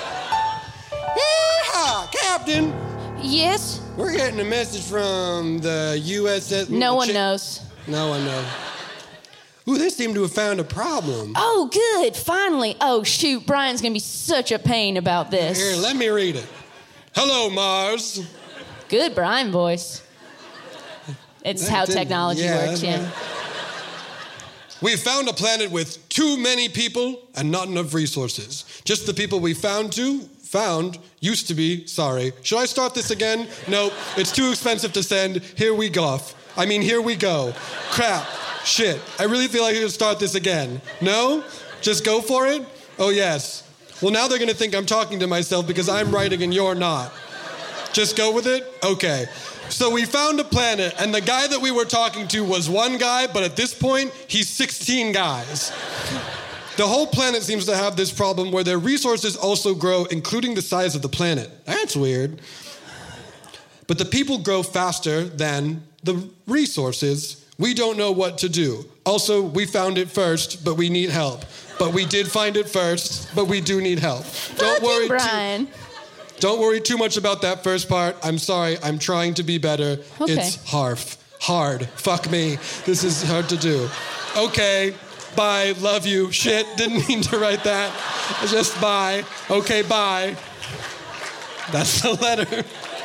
Yeehaw, Captain. Yes? We're getting a message from the U S S. No one Chi- knows. No one knows. Ooh, they seem to have found a problem. Oh, good. Finally. Oh, shoot. Brian's going to be such a pain about this. Here, let me read it. Hello, Mars. Good Brian voice. It's That how didn't- technology yeah, works, that's yeah. right. We found a planet with too many people and not enough resources. Just the people we found to, found, used to be, sorry. Should I start this again? Nope, it's too expensive to send. Here we go. I mean, here we go. Crap, shit. I really feel like I should start this again. No? Just go for it? Oh, yes. Well, now they're gonna think I'm talking to myself because I'm writing and you're not. Just go with it? Okay. So we found a planet, and the guy that we were talking to was one guy, but at this point, he's sixteen guys. The whole planet seems to have this problem where their resources also grow, including the size of the planet. That's weird. But the people grow faster than the resources. We don't know what to do. Also, we found it first, but we need help. But we did find it first, but we do need help. Don't Fucking worry too- Brian. Don't worry too much about that first part. I'm sorry. I'm trying to be better. Okay. It's harf. Hard. Fuck me. This is hard to do. Okay. Bye. Love you. Shit. Didn't mean to write that. Just bye. Okay. Bye. That's the letter.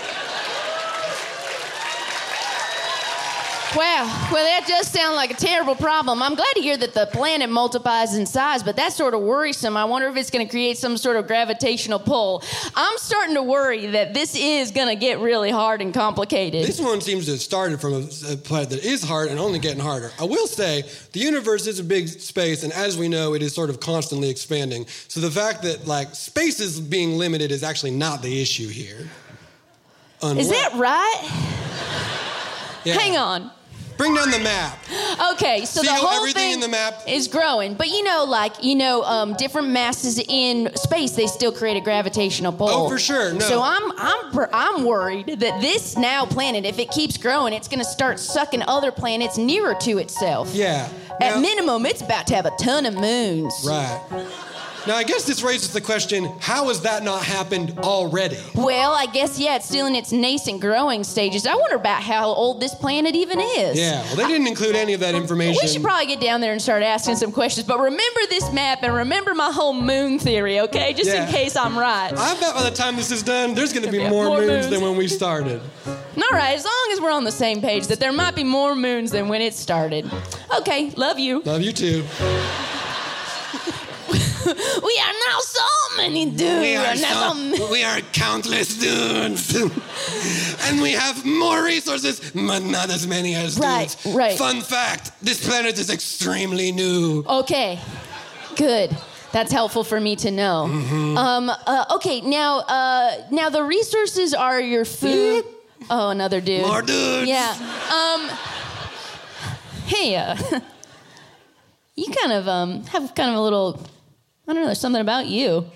Wow. Well, that does sound like a terrible problem. I'm glad to hear that the planet multiplies in size, but that's sort of worrisome. I wonder if it's going to create some sort of gravitational pull. I'm starting to worry that this is going to get really hard and complicated. This one seems to have started from a, a planet that is hard and only getting harder. I will say, the universe is a big space, and as we know, it is sort of constantly expanding. So the fact that, like, space is being limited is actually not the issue here. Is that right? Yeah. Hang on. Bring down the map. Okay, so See the how whole everything thing in the map- is growing, but you know, like you know, um, different masses in space, they still create a gravitational pull. Oh, for sure, no. So I'm I'm I'm worried that this now planet, if it keeps growing, it's going to start sucking other planets nearer to itself. Yeah. At Now- minimum, it's about to have a ton of moons. Right. Now, I guess this raises the question, how has that not happened already? Well, I guess yeah, it's still in its nascent growing stages. I wonder about how old this planet even is. Yeah, well, they didn't include any of that information. We should probably get down there and start asking some questions. But remember this map and remember my whole moon theory, okay? Just Yeah. in case I'm right. I bet by the time this is done, there's going to be Yeah, more, more moons, moons. than when we started. All right, as long as we're on the same page, that there might be more moons than when it started. Okay, love you. Love you too. We are now soulmates. many dudes. We are, never so, we are countless dudes. And we have more resources, but not as many as Right, dudes. right. Fun fact, this planet is extremely new. Okay, good. That's helpful for me to know. Mm-hmm. Um, uh, okay, now, uh, now the resources are your food. Oh, another dude. More dudes. Yeah. Um, hey, uh, you kind of um, have kind of a little, I don't know, there's something about you.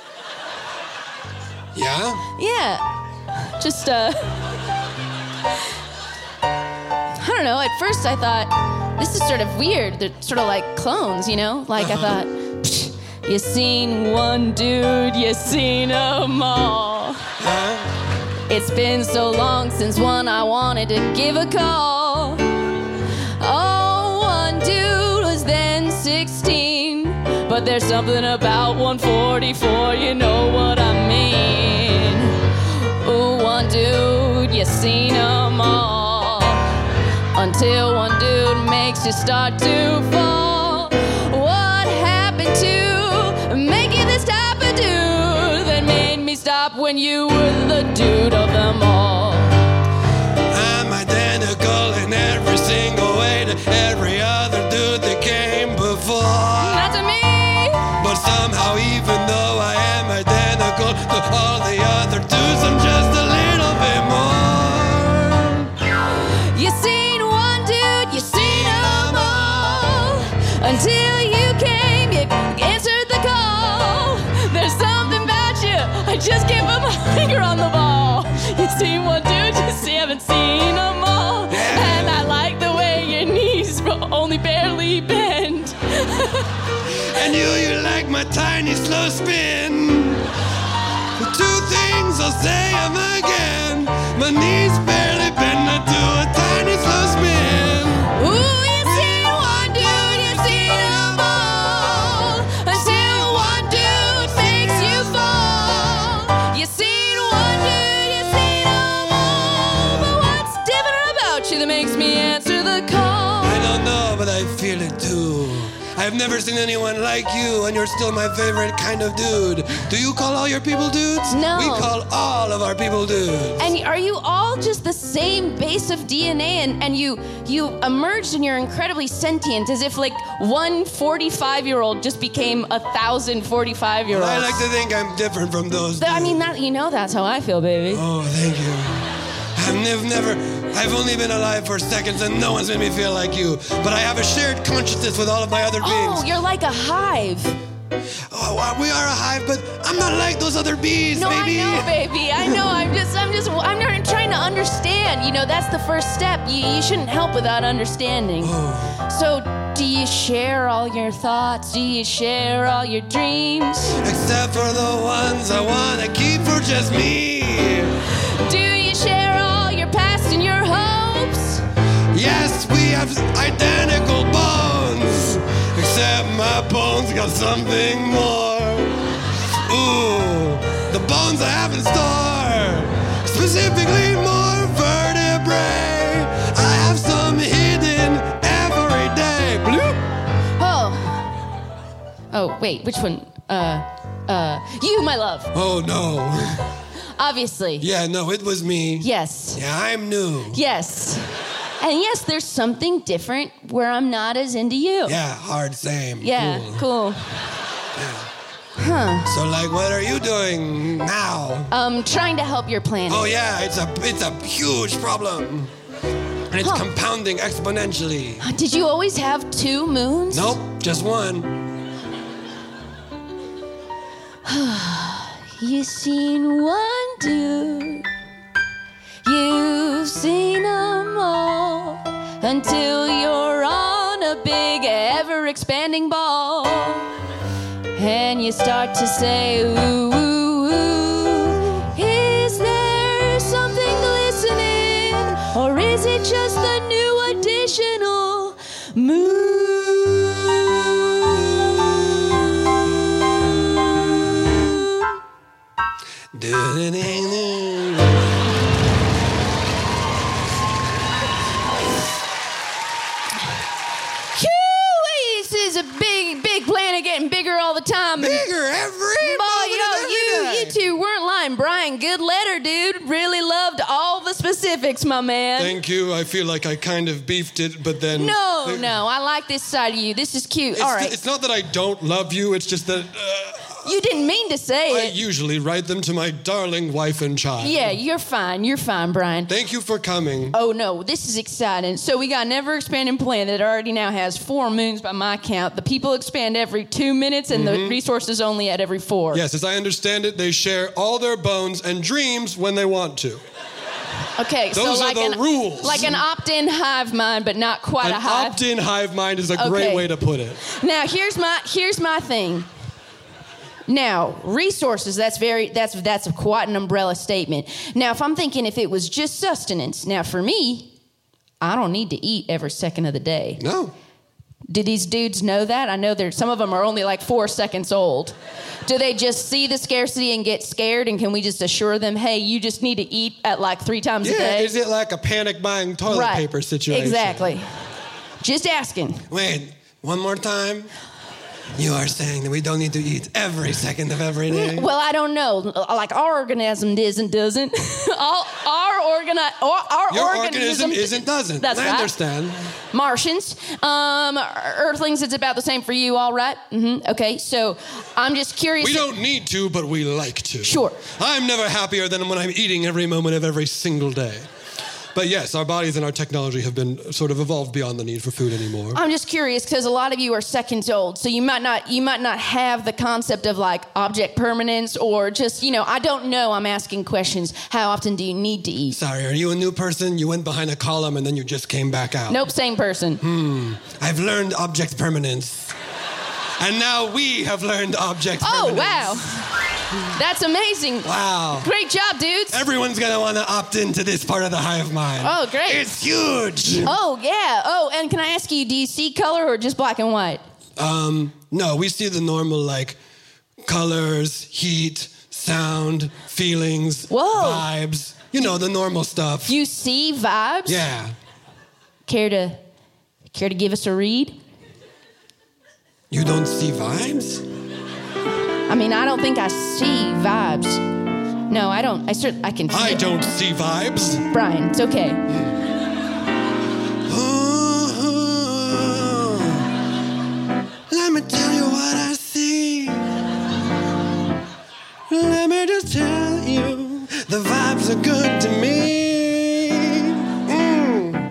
Yeah? Yeah. Just, uh, I don't know, at first I thought, this is sort of weird. They're sort of like clones, you know? Like I thought, psh, you seen one dude, you seen them all. Huh? It's been so long since one I wanted to give a call. Oh, one dude was then sixteen, but there's something about one forty-four, you know what I mean. Ooh, one dude, you seen them all, until one dude makes you start to fall. What happened to making this type of dude that made me stop when you were the dude of them all? I'm identical in every single way to every other dude that came before. Not to me. But somehow, even though I am identical to all the other dudes, I'm just a little bit more. You seen one dude, you seen them all, until you came, you answered the call. There's something about you, I just can't put my finger on the ball. You seen one dude, you see, haven't seen them all. And I like the way your knees only barely bend. And you, you like my tiny slow spin. The two things I'll say them again. My knees barely bend, I do a tiny slow spin. Ooh, you seen one dude, you seen them all, until one dude makes you fall. You seen one dude, you seen them all, but what's different about you that makes me answer the call? I don't know, but I feel it too. I've never seen anyone like you, and you're still my favorite kind of dude. Do you call all your people dudes? No. We call all of our people dudes. And are you all just the same base of D N A, and, and you you emerged and you're incredibly sentient, as if like one forty-five-year-old just became a thousand forty-five-year-olds? I like to think I'm different from those Th- I dudes. mean, that you know that's how I feel, baby. Oh, thank you. I've nev- never, I've only been alive for seconds and no one's made me feel like you. But I have a shared consciousness with all of my other beings. Oh, you're like a hive. Oh, well, we are a hive, but I'm not like those other bees, No, baby. I know, baby. I know. I'm just, I'm just, I'm not trying to understand. You know, that's the first step. You, you shouldn't help without understanding. Oh. So, do you share all your thoughts? Do you share all your dreams? Except for the ones I want to keep for just me. Do you share all your past and your hopes? Yes, we have identical bones. Except my bones got something more. Ooh, the bones I have in store. Specifically more vertebrae. I have some hidden every day. Bloop. Oh. Oh, wait, which one? Uh, uh, you, my love. Oh, no. Obviously. Yeah, no, it was me. Yes. Yeah, I'm new. Yes. And yes, there's something different where I'm not as into you. Yeah, hard same. Yeah, Cool. cool. Huh. So, like, what are you doing now? Um, trying to help your planet. Oh, yeah, it's a it's a huge problem. And it's Huh. compounding exponentially. Did you always have two moons? Nope, just one. You seen one dude, you've seen them all, until you're on a big, ever-expanding ball, and you start to say, ooh, ooh, ooh, is there something glistening, or is it just the new additional moon? This is a big, big planet getting bigger all the time. Bigger every Boy, Thanks, my man. Thank you. I feel like I kind of beefed it, but then... No, it, no. I like this side of you. This is cute. It's All right. Th- it's not that I don't love you. It's just that... Uh, you didn't mean to say I it. usually write them to my darling wife and child. Yeah, you're fine. You're fine, Brian. Thank you for coming. Oh, no. This is exciting. So we got a never-expanding plan that already now has four moons by my count. The people expand every two minutes, and mm-hmm. the resources only at every four. Yes, as I understand it, they share all their bones and dreams when they want to. Okay, Those so like are the an, rules. Like an opt-in hive mind, but not quite An a hive. An opt-in hive mind is a okay. great way to put it. Now, here's my here's my thing. Now, resources, that's very that's that's quite an umbrella statement. Now, if I'm thinking if it was just sustenance, now for me, I don't need to eat every second of the day. No. Do these dudes know that? I know there some of them are only like four seconds old. Do they just see the scarcity and get scared, and can we just assure them, hey, you just need to eat at like three times yeah, a day? Is it like a panic buying toilet right. paper situation? Exactly. Just asking. Wait, one more time? You are saying that we don't need to eat every second of every day? Well, I don't know. Like our organism doesn't, doesn't. All, our organi- our Your organism, organism isn't, doesn't. That's I right. understand. Martians, um, Earthlings, it's about the same for you, all right? Mm-hmm. Okay, so I'm just curious. We don't need to, but we like to. Sure. I'm never happier than when I'm eating every moment of every single day. But yes, our bodies and our technology have been sort of evolved beyond the need for food anymore. I'm just curious because a lot of you are seconds old, so you might not you might not have the concept of like object permanence or just, you know, I don't know. I'm asking questions. How often do you need to eat? Sorry, are you a new person? You went behind a column and then you just came back out. Nope, same person. Hmm. I've learned object permanence. And now we have learned object oh, permanence. Oh, wow. That's amazing. Wow. Great job, dudes. Everyone's going to want to opt into this part of the hive mind. Oh, great. It's huge. Oh, yeah. Oh, and can I ask you, do you see color or just black and white? Um, no, we see the normal, like, colors, heat, sound, feelings, Whoa. vibes. You know, the normal stuff. You see vibes? Yeah. Care to, care to give us a read? You don't see vibes? I mean, I don't think I see vibes. No, I don't. I cert- I can. I don't see vibes. Brian, it's okay. Oh, let me tell you what I see. Let me just tell you, the vibes are good to me. Mm,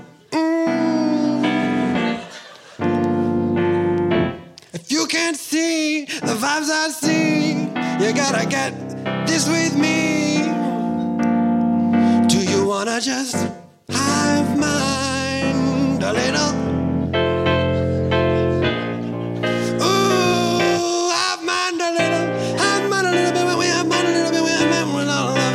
mm. If you can't see the vibes I see, you gotta get this with me. Do you wanna just hive mind a little? Ooh, hive mind a little, hive mind a little bit, we have mind a little bit, we have mind with all the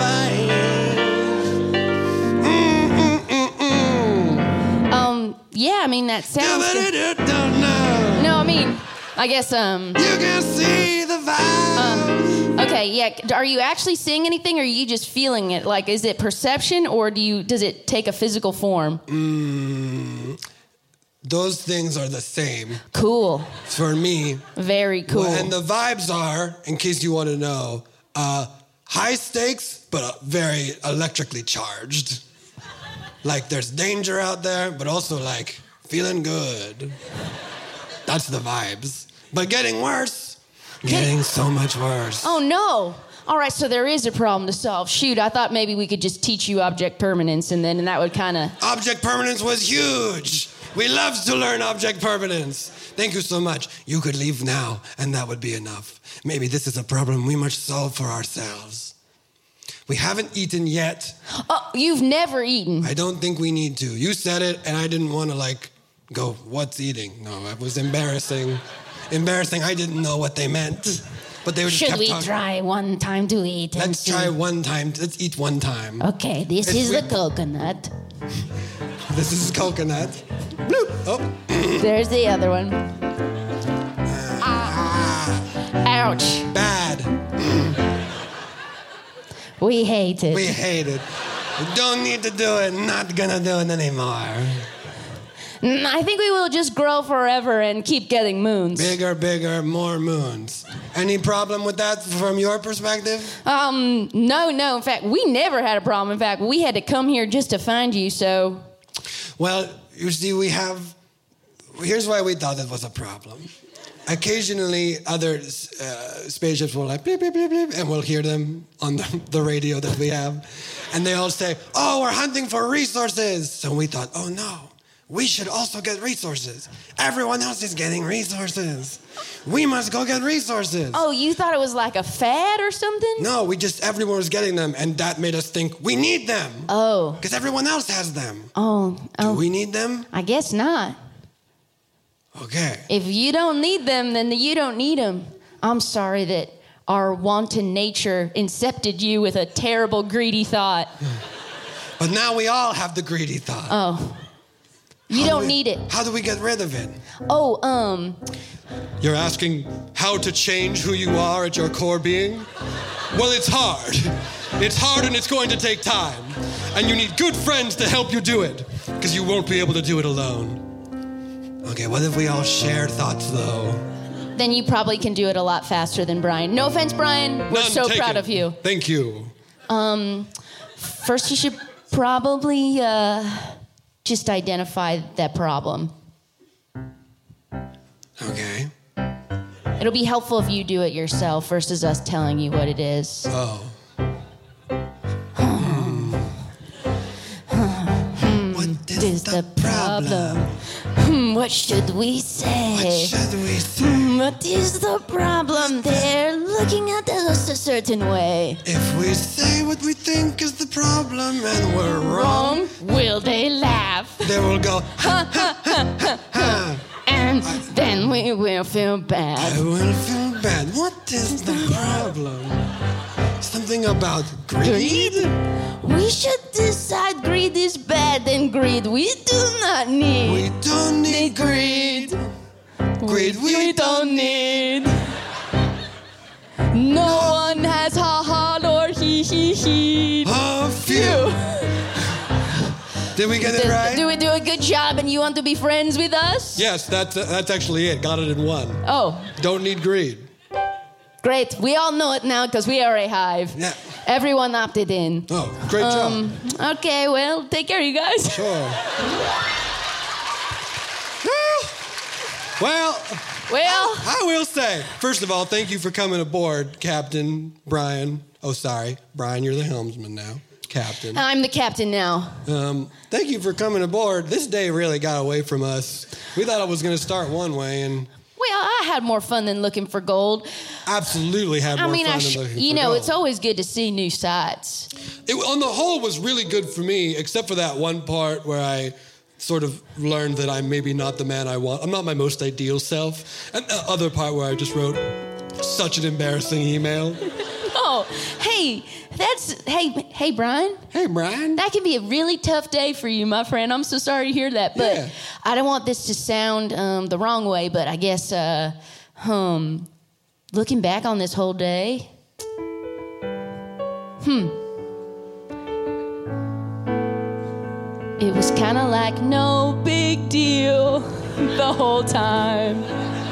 vibes. Mm, mm, mm, mm. Um, yeah, I mean, that sounds good. No, No, I mean, I guess, um... you can see the vibes. Um, okay, yeah. Are you actually seeing anything, or are you just feeling it? Like, is it perception, or do you does it take a physical form? Mm, those things are the same. Cool. For me. Very cool. And the vibes are, in case you want to know, uh, high stakes, but uh, very electrically charged. Like, there's danger out there, but also, like, feeling good. That's the vibes. But getting worse. Getting so much worse. Oh, no. All right, so there is a problem to solve. Shoot, I thought maybe we could just teach you object permanence, and then and that would kind of... Object permanence was huge. We love to learn object permanence. Thank you so much. You could leave now, and that would be enough. Maybe this is a problem we must solve for ourselves. We haven't eaten yet. Oh, you've never eaten. I don't think we need to. You said it, and I didn't want to, like, go, what's eating? No, it was embarrassing. Embarrassing. I didn't know what they meant. But they were just Should kept we talking. try one time to eat? and Let's see? try one time. Let's eat one time. Okay, this It's is the we- coconut. This is coconut. Bloop. Oh. There's the other one. Ah. Ouch. Bad. We hate it. We hate it. We don't need to do it. Not gonna do it anymore. Mm, I think we will just grow forever and keep getting moons. Bigger, bigger, more moons. Any problem with that from your perspective? Um, no, no. In fact, we never had a problem. In fact, we had to come here just to find you, so... Well, you see, we have... Here's why we thought it was a problem. Occasionally, other uh, spaceships will like, beep, beep, beep, beep, and we'll hear them on the, the radio that we have. And they all say, oh, we're hunting for resources. So we thought, oh, no. We should also get resources. Everyone else is getting resources. We must go get resources. Oh, you thought it was like a fad or something? No, we just, everyone was getting them, and that made us think we need them. Oh. Because everyone else has them. Oh. oh. Do we need them? I guess not. Okay. If you don't need them, then you don't need them. I'm sorry that our wanton nature incepted you with a terrible, greedy thought. But now we all have the greedy thought. Oh. You How don't do we, need it. How do we get rid of it? Oh, um... You're asking how to change who you are at your core being? Well, it's hard. It's hard and it's going to take time. And you need good friends to help you do it, because you won't be able to do it alone. Okay, what if we all share thoughts, though? Then you probably can do it a lot faster than Brian. No offense, Brian. We're None so taken. proud of you. Thank you. Um, first you should probably, uh... just identify that problem. Okay. It'll be helpful if you do it yourself versus us telling you what it is. Oh. Hmm. What is, is the, the problem? problem? Hmm, what should we say? What should we say? Hmm, what is the problem? They're looking at us a certain way. If we say what we think is the problem and we're wrong, Wrong? Will they laugh? they will go, ha, ha, ha, ha, ha. And then we will feel I bad. will feel bad. What is the problem? Something about greed? We should decide greed is bad and greed we do not need. We don't need greed. Greed we, we don't need. No one has ha ha or he he he. A few. Did we get it Did, right? do we do a good job and you want to be friends with us? Yes, that's, uh, that's actually it. Got it in one. Oh, Don't need greed. great. We all know it now because we are a hive. Yeah. Everyone opted in. Oh, great Um, job. okay, well, take care, you guys. Sure. Well, Well, I will say, first of all, thank you for coming aboard, Captain Brian. Oh, sorry. Brian, you're the helmsman now. Captain. I'm the captain now. Um, thank you for coming aboard. This day really got away from us. We thought it was going to start one way, and Well, I had more fun than looking for gold. absolutely had I more mean, fun I than sh- looking you for know, gold. it's always good to see new sights. It, on the whole, was really good for me, except for that one part where I sort of learned that I'm maybe not the man I want. I'm not my most ideal self. And the other part where I just wrote such an embarrassing email. Oh, hey, that's hey, hey, Brian. Hey, Brian. That can be a really tough day for you, my friend. I'm so sorry to hear that, but Yeah. I don't want this to sound um, the wrong way. But I guess, uh, um, looking back on this whole day, hmm, it was kind of like no big deal the whole time.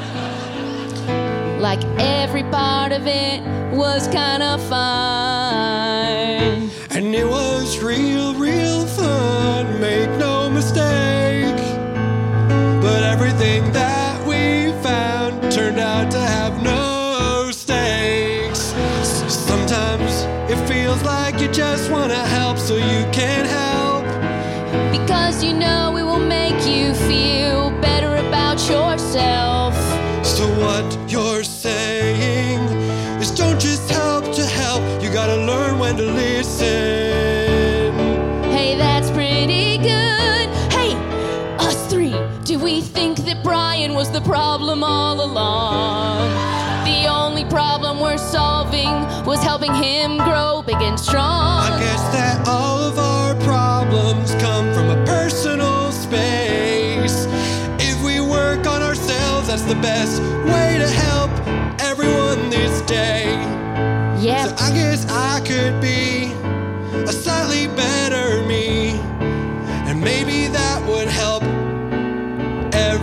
Like every part of it was kind of fine. And it was real, real fun, make no mistake. But everything that we found turned out to have no stakes. Sometimes it feels like you just want to help so you can't help. Because you know it will make you feel better about yourself. So what you're saying is don't just help to help, you gotta learn when to listen. Hey, that's pretty good. Hey, us three, do we think that Brian was the problem all along? The only problem we're solving was helping him grow big and strong. I guess that all of our problems come from a personal space. If we work on ourselves, that's the best way to help everyone this day. Yeah. So I guess I could be a slightly better me, and maybe that would help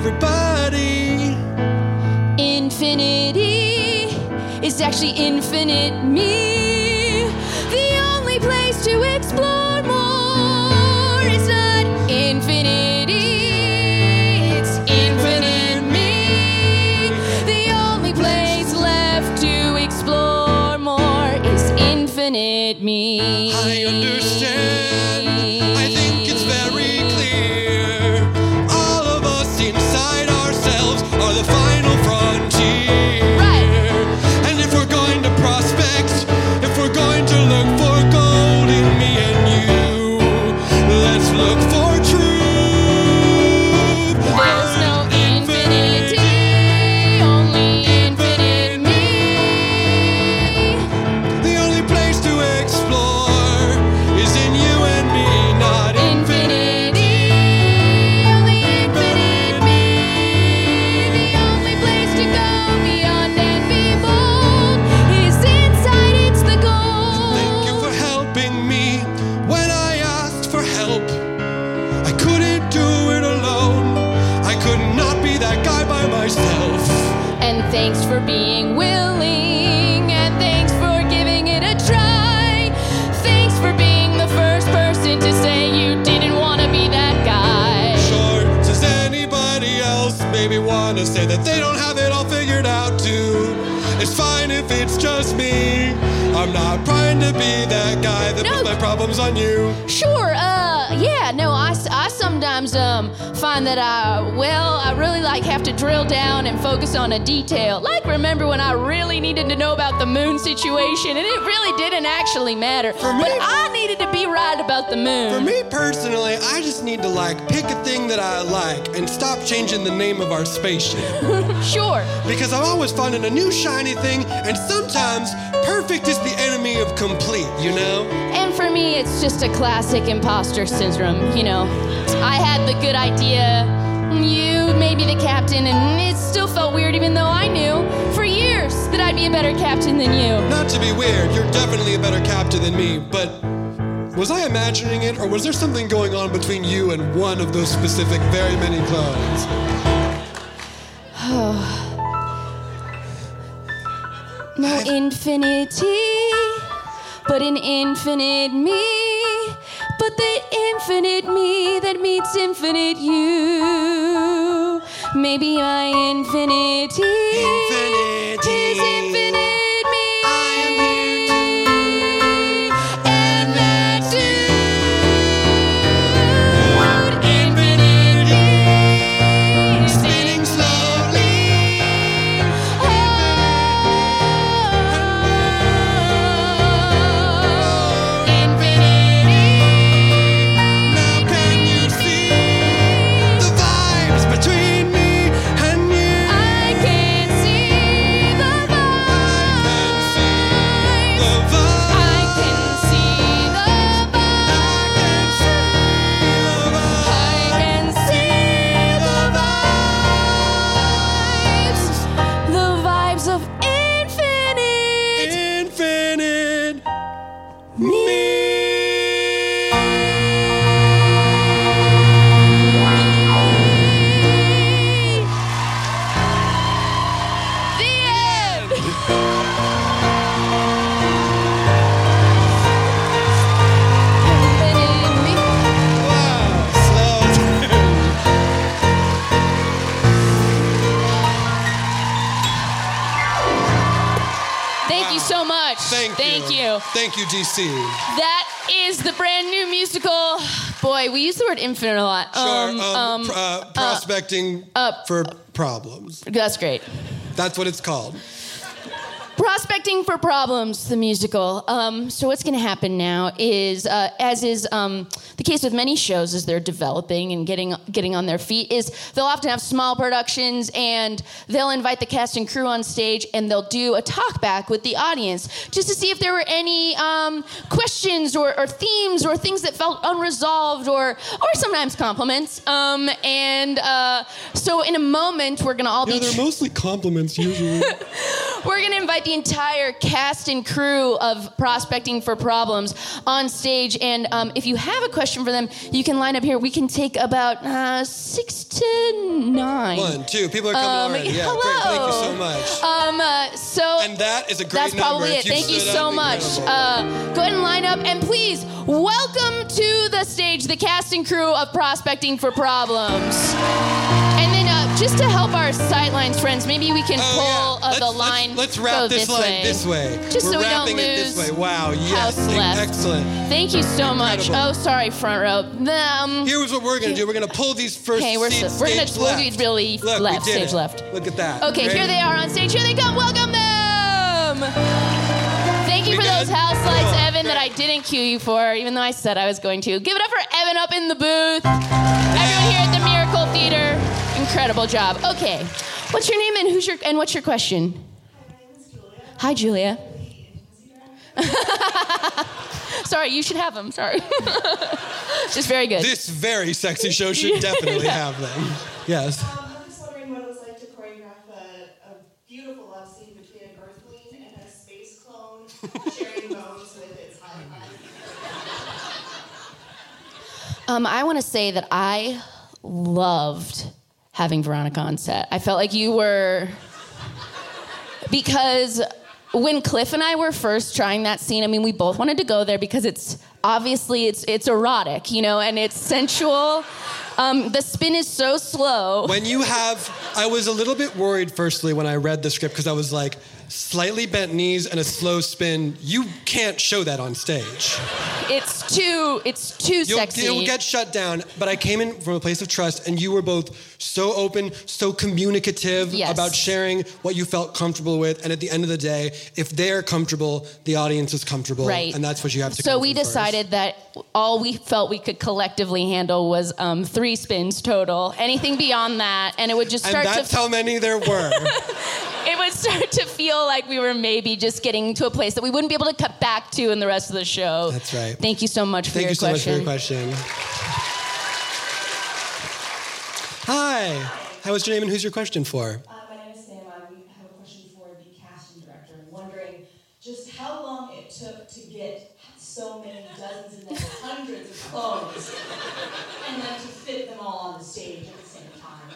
everybody. Infinity is actually infinite me. The only place to explore more is not infinity. It's infinite me. The only place left to explore more is infinite me. I understand. I think it's very clear. All of us inside ourselves are the final frontier. Right. And if we're going to prospect, if we're going to look for gold in me and you, let's look for truth. There's no infinity, only infinite me. The only place to explore is in you and me, not Infinity, only infinite me. The only place to go beyond and be bold is inside, it's the goal. Thank you for helping me when I asked for help. I couldn't do it alone. I could not be that guy by myself. And thanks for being willing, and thanks for giving it a try. Thanks for being the first person to say you didn't want to be that guy. Sure, does anybody else maybe want to say that they don't have it all figured out too? It's fine if it's just me. I'm not trying to be that guy that No. puts my problems on you. Sure, uh, yeah, no, I, s- I sometimes, um, find that I, well, I really, like, have to drill down and focus on a detail. Like, remember when I really needed to know about the moon situation, and it really didn't actually matter. For me- But I needed to be right about the moon. For me personally, I just need to like pick a thing that I like and stop changing the name of our spaceship. Sure. Because I'm always finding a new shiny thing, and sometimes perfect is the enemy of complete, you know? And for me, it's just a classic imposter syndrome, you know. I had the good idea, you may be the captain, and it still felt weird even though I knew for years that I'd be a better captain than you. Not to be weird, you're definitely a better captain than me, but was I imagining it, or was there something going on between you and one of those specific very many clones? No infinity, but an infinite me. But the infinite me that meets infinite you. Maybe my infinity Infinity. is infinite me. I am here too. And that dude, Infinity. spinning slowly. Oh, infinity. Now can you see the vibes between me and you? I can see the vibes. The vibes. I can see the vibes. I can see the vibes. The vibes of infinite. Infinite me. The end. Infinite me. Wow, slow down. Thank you so much. Thank you. Thank you. Thank you, D C. That is the brand new musical. Boy, we use the word infinite a lot. Sure, Um, um, um, pr- uh, prospecting for problems. That's great. That's what it's called. Prospecting for Problems, the musical. Um, so what's going to happen now is, uh, as is um, the case with many shows as they're developing and getting getting on their feet, is they'll often have small productions and they'll invite the cast and crew on stage and they'll do a talk back with the audience just to see if there were any um, questions or, or themes or things that felt unresolved or or sometimes compliments. Um, and uh, so in a moment we're going to all Yeah, be... they're mostly compliments usually. We're going to invite the entire cast and crew of Prospecting for Problems on stage. And um, if you have a question for them, you can line up here. We can take about uh, six to nine. One, two. People are coming Um, already. Yeah, hello. great. Thank you so much. Um, uh, so And that is a great that's number. probably If it. you Thank you stood so up, much. incredible. Uh, go ahead and line up, and please welcome to the stage the cast and crew of Prospecting for Problems. And then, uh, just to help our sightlines friends, maybe we can Oh, pull yeah. uh, let's, the line. Let's, let's wrap go this, this line way. this way. Just We're so we don't wrapping it this lose way. Wow. Yes. house left. Excellent. Thank you so much. Incredible. Oh, sorry, front row. Um, Here's what we're gonna do. We're gonna pull these first Okay, we're seats so- we're gonna- stage we'll left. be really Look, left, we did stage it. left. Look at that. Okay, Ready? here they are on stage. Here they come. Welcome them. Thank you We for good? those house lights, Cool. Evan, that I Great. didn't cue you for, even though I said I was going to. Give it up for Evan up in the booth. Everyone here at the Miracle Theater, incredible job. Okay, what's your name and who's your and what's your question? Hi, Julia. Sorry, you should have them. Sorry. Just very good. This very sexy show should definitely have them. Yes. Um, I'm just wondering what it was like to choreograph a, a beautiful love scene between an Earthling and a space clone sharing bones with its hive. Um, I want to say that I loved having Veronica on set. I felt like you were... Because when Cliff and I were first trying that scene, I mean, we both wanted to go there because it's obviously it's it's erotic, you know, and it's sensual. Um, the spin is so slow. When you have, I was a little bit worried firstly when I read the script because I was like, slightly bent knees and a slow spin, you can't show that on stage. It's too it's too You'll, sexy. You'll get shut down, but I came in from a place of trust and you were both so open, so communicative Yes. about sharing what you felt comfortable with. And at the end of the day, if they're comfortable, the audience is comfortable. Right. And that's what you have to So come we from first. decided that all we felt we could collectively handle was um, three spins total. Anything beyond that, and it would just And start that's to how many there were. it would start to feel like we were maybe just getting to a place that we wouldn't be able to cut back to in the rest of the show. That's right. Thank you so much for Thank your you so question. much for your question. Hi. Hi, what's your name and who's your question for? Uh, my name is Sam. I have a question for the casting director. I'm wondering just how long it took to get so many dozens and then hundreds of clones and then to fit them all on the stage at the same time.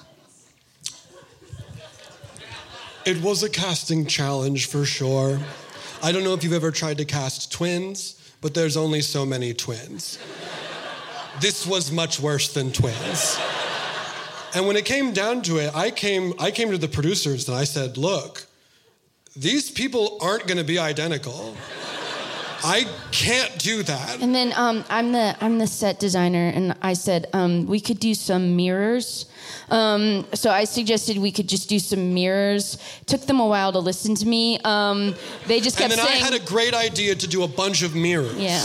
It was a casting challenge for sure. I don't know if you've ever tried to cast twins, but there's only so many twins. This was much worse than twins. And when it came down to it, I came, I came to the producers and I said, look, these people aren't gonna be identical. I can't do that. And then um, I'm the I'm the set designer, and I said um, we could do some mirrors. Um, so I suggested we could just do some mirrors. Took them a while to listen to me. Um, they just kept And then saying, I had a great idea to do a bunch of mirrors. yeah.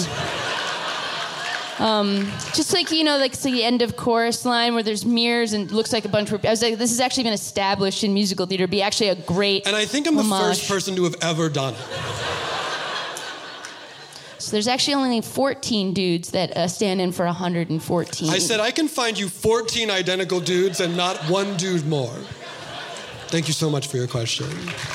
Um, just like, you know, like it's the end of chorus line where there's mirrors and it looks like a bunch of... I was like, this has actually been established in musical theater. It'd be actually a great And I think I'm the homage. first person to have ever done it. So there's actually only fourteen dudes that uh, stand in for one hundred fourteen. I said, I can find you fourteen identical dudes and not one dude more. Thank you so much for your question.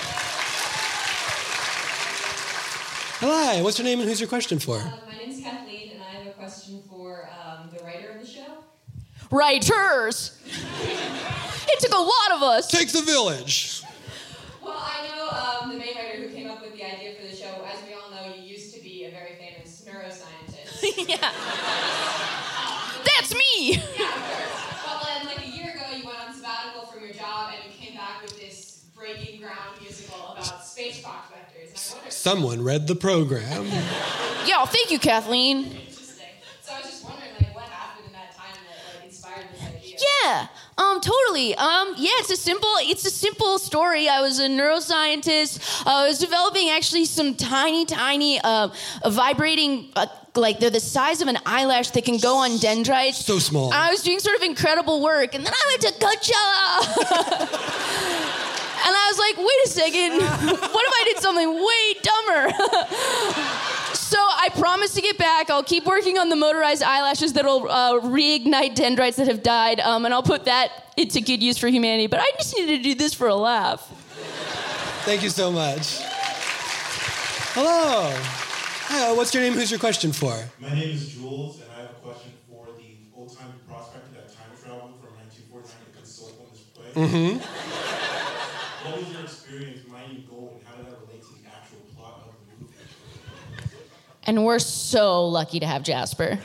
Hi, what's your name and who's your question for? Uh, my name's Kathleen, and I have a question for um, the writer of the show. Writers! It took a lot of us. Takes a village. Well, I know um, the main writer who came up with the idea for the show. As we all know, you used to be a very famous neuroscientist. Yeah. That's me! Yeah, of course. But then, like a year ago, you went on sabbatical from your job, and you came back with this breaking ground musical about space prospectors. And I wondered... Someone read the program. Yeah, thank you, Kathleen. Interesting. So I was just wondering, like, what happened in that time that like inspired this idea? Yeah, um, totally. Um, yeah, it's a simple, it's a simple story. I was a neuroscientist. Uh, I was developing actually some tiny, tiny, uh, vibrating, uh, like they're the size of an eyelash that can go on dendrites. So small. I was doing sort of incredible work, and then I went to Coachella. And I was like, wait a second, what if I did something way dumber? So I promise to get back. I'll keep working on the motorized eyelashes that'll uh, reignite dendrites that have died, um, and I'll put that into good use for humanity. But I just needed to do this for a laugh. Thank you so much. Hello. Hi, what's your name? Who's your question for? My name is Jules, and I have a question for the old-time prospector that time traveled from nineteen forty-nine to consult on this play. Mm-hmm. What was your experience minding gold, and how did that relate to the actual plot of the movie? And we're so lucky to have Jasper.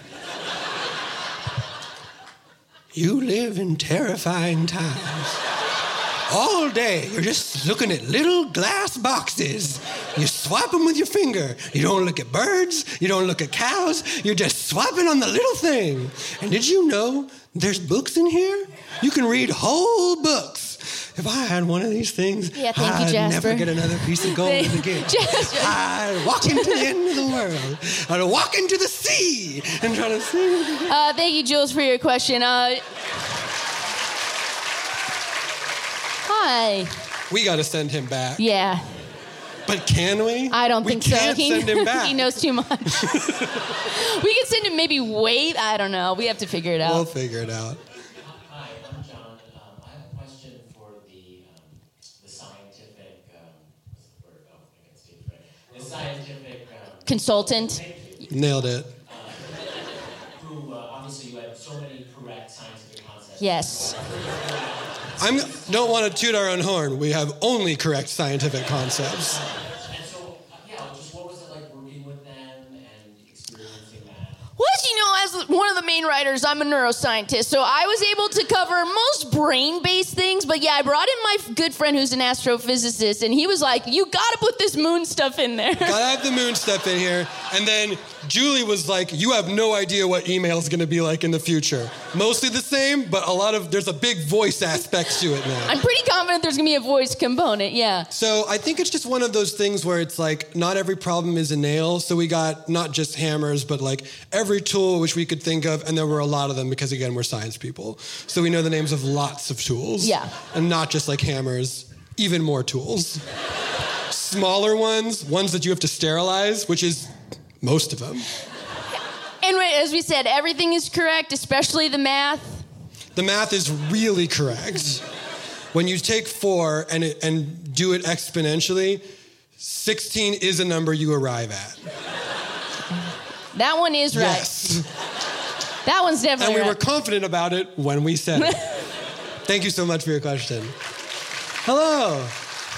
You live in terrifying times. All day, you're just looking at little glass boxes. You swap them with your finger. You don't look at birds. You don't look at cows. You're just swapping on the little thing. And did you know there's books in here? You can read whole books. If I had one of these things, Yeah, thank you, I'd Jasper. never get another piece of gold Thank- again. Jasper. I'd walk into the end of the world. I'd walk into the sea and try to sing. Uh, thank you, Jules, for your question. Uh, hi. We got to send him back. Yeah. But can we? I don't we think can't so. He, send him back. he knows too much. We could send him maybe wait. I don't know. We have to figure it out. We'll figure it out. Hi, I'm John. Um, I have a question for the um, the scientific. Um, what's the word? Oh, I can't speak for it. The scientific um, Consultant. Nailed it. Uh, who uh, obviously you had so many correct scientific concepts. Yes. I don't want to toot our own horn. We have only correct scientific concepts. And so, uh, yeah, just what was it like working with them and experiencing that? Well, as you know, as one of the main writers, I'm a neuroscientist, so I was able to cover most brain-based things, but yeah, I brought in my f- good friend who's an astrophysicist, and he was like, you gotta put this moon stuff in there. Gotta have the moon stuff in here. And then Julie was like, you have no idea what email's gonna be like in the future. Mostly the same, but a lot of, there's a big voice aspect to it now. I'm pretty confident there's gonna be a voice component, yeah. So I think it's just one of those things where it's like, not every problem is a nail. So we got not just hammers, but like every tool which we could think of, and there were a lot of them because again, we're science people. So we know the names of lots of tools. Yeah. And not just like hammers, even more tools. Smaller ones, ones that you have to sterilize, which is most of them. And as we said, everything is correct, especially the math. The math is really correct. When you take four and it, and do it exponentially, sixteen is a number you arrive at. That one is right. Yes. That one's definitely And we right. were confident about it when we said it. Thank you so much for your question. Hello. Um,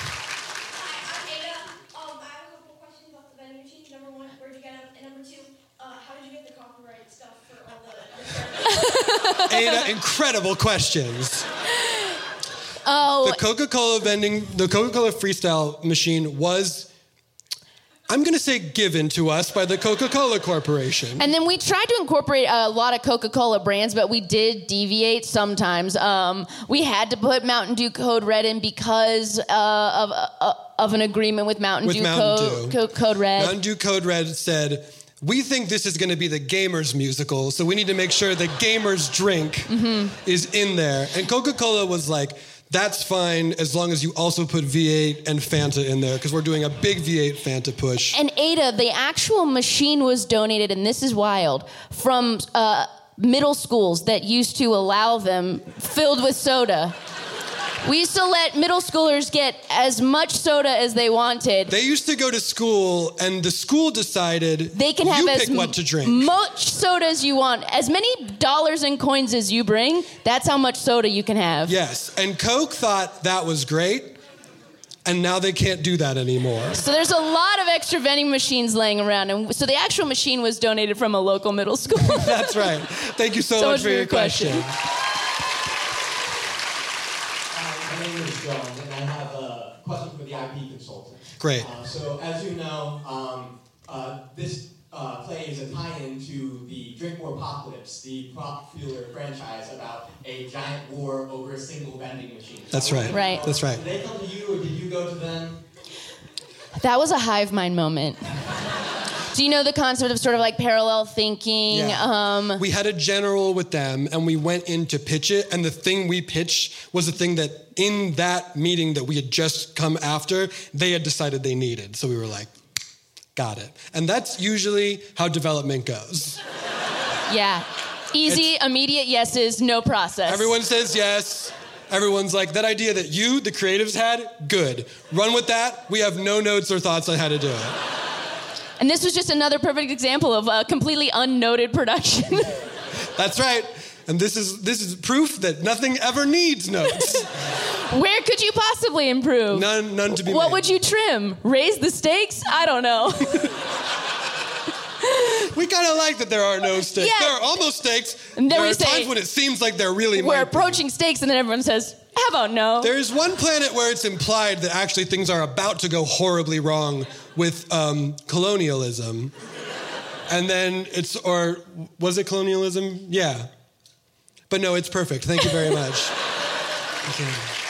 I have a couple questions about the vending machine. Number one, where'd you get them? And number two, uh, how did you get the copyright stuff for all the... Ada, incredible questions. Oh. The Coca-Cola vending, the Coca-Cola Freestyle machine was, I'm going to say, given to us by the Coca-Cola Corporation. And then we tried to incorporate a lot of Coca-Cola brands, but we did deviate sometimes. Um, we had to put Mountain Dew Code Red in because uh, of uh, of an agreement with Mountain With Dew Mountain Code, Dew. Co- Code Red. Mountain Dew Code Red said, we think this is going to be the Gamers musical, so we need to make sure the Gamers drink Mm-hmm. is in there. And Coca-Cola was like, that's fine as long as you also put V eight and Fanta in there, because we're doing a big V eight Fanta push. And Ada, the actual machine was donated, and this is wild, from uh, middle schools that used to allow them filled with soda. We used to let middle schoolers get as much soda as they wanted. They used to go to school, and the school decided They can have you as pick what to drink. much soda as you want. As many dollars and coins as you bring, that's how much soda you can have. Yes, and Coke thought that was great, and now they can't do that anymore. So there's a lot of extra vending machines laying around. And so the actual machine was donated from a local middle school. That's right. Thank you so, So much for your question. My name is John, and I have a question for the I P consultant. Great. Uh, so, as you know, um, uh, this uh, play is a tie-in to the Drink More Apocalypse, the popular franchise about a giant war over a single vending machine. That's right. Right. That's right. Did they come to you, or did you go to them? That was a hive mind moment. Do you know the concept of sort of like parallel thinking? Yeah. Um, We had a general with them, and we went in to pitch it, and the thing we pitched was the thing that in that meeting that we had just come after, they had decided they needed. So we were like, got it. And that's usually how development goes. yeah. Easy, immediate yeses, no process. Everyone says yes, Everyone's like, that idea that you, the creatives, had, good. Run with that. We have no notes or thoughts on how to do it. And this was just another perfect example of a completely unnoted production. That's right. And this is this is proof that nothing ever needs notes. Where could you possibly improve? None, none to be What made. would you trim? Raise the stakes? I don't know. We kind of like that there are no stakes. Yeah. There are almost stakes. And then there we are say, times when it seems like there really We're might be. approaching stakes, and then everyone says, how about no? There's one planet where it's implied that actually things are about to go horribly wrong with um, colonialism. And then it's, or was it colonialism? Yeah. But no, it's perfect. Thank you very much. Okay.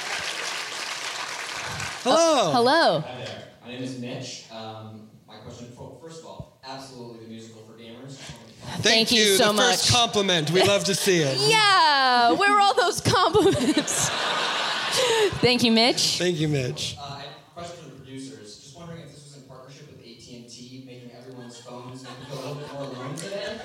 Hello. Oh, hello. Hi there. My name is Mitch. Um, my question, for, first of all, absolutely the musical for gamers. Thank, Thank you you so the much. first compliment. We love to see it. Yeah, where are all those compliments? Thank you, Mitch. Thank you, Mitch. Uh, I have a question for the producers. Just wondering if this was in partnership with A T and T, making everyone's phones make them feel a little bit more alone today?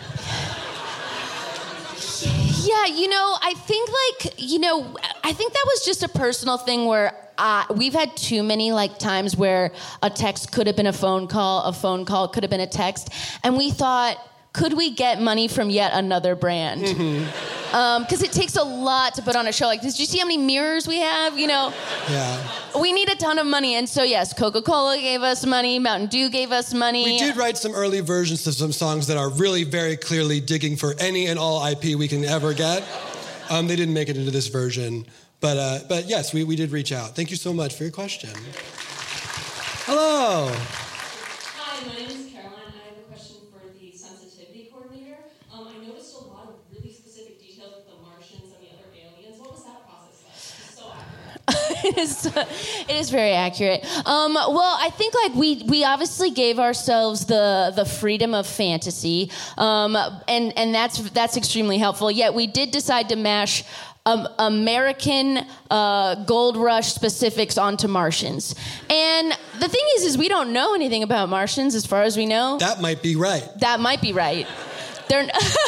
Yeah, you know, I think like, you know, I think that was just a personal thing where uh, we've had too many like times where a text could have been a phone call, a phone call could have been a text, and we thought, could we get money from yet another brand? Mm-hmm. Um, 'cause it takes a lot to put on a show like this. Do you see how many mirrors we have? You know, Yeah. we need a ton of money. And so yes, Coca-Cola gave us money, Mountain Dew gave us money. We did write some early versions of some songs that are really very clearly digging for any and all I P we can ever get. Um, they didn't make it into this version. But uh, but yes, we, we did reach out. Thank you so much for your question. Hello. Hi, my name is Caroline. I have a question for the sensitivity coordinator. Um, I noticed a lot of really specific details with the Martians and the other aliens. What was that process like? It's so accurate. it is it is very accurate. Um, well, I think like we we obviously gave ourselves the the freedom of fantasy, um, and and that's that's extremely helpful. Yet we did decide to mash Um, American uh, gold rush specifics onto Martians. And the thing is, is we don't know anything about Martians as far as we know. That might be right. That might be right. They're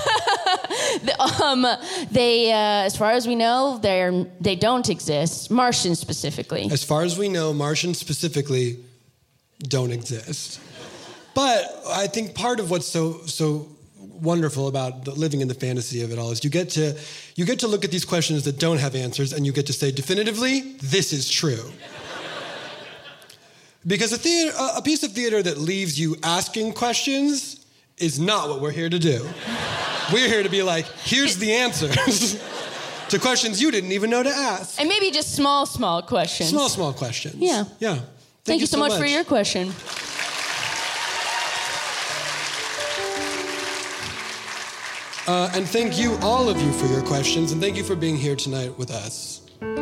um, they uh, as far as we know, they're they don't exist. Martians specifically. As far as we know, Martians specifically don't exist. But I think part of what's so so wonderful about the, living in the fantasy of it all is you get to you get to look at these questions that don't have answers, and you get to say definitively, this is true. Because a theater, a piece of theater that leaves you asking questions is not what we're here to do. We're here to be like, here's the answers to questions you didn't even know to ask. And maybe just small, small questions. Small, small questions. Yeah. Yeah. Thank, Thank you so much, for your question. Uh, and thank you, all of you, for your questions, and thank you for being here tonight with us.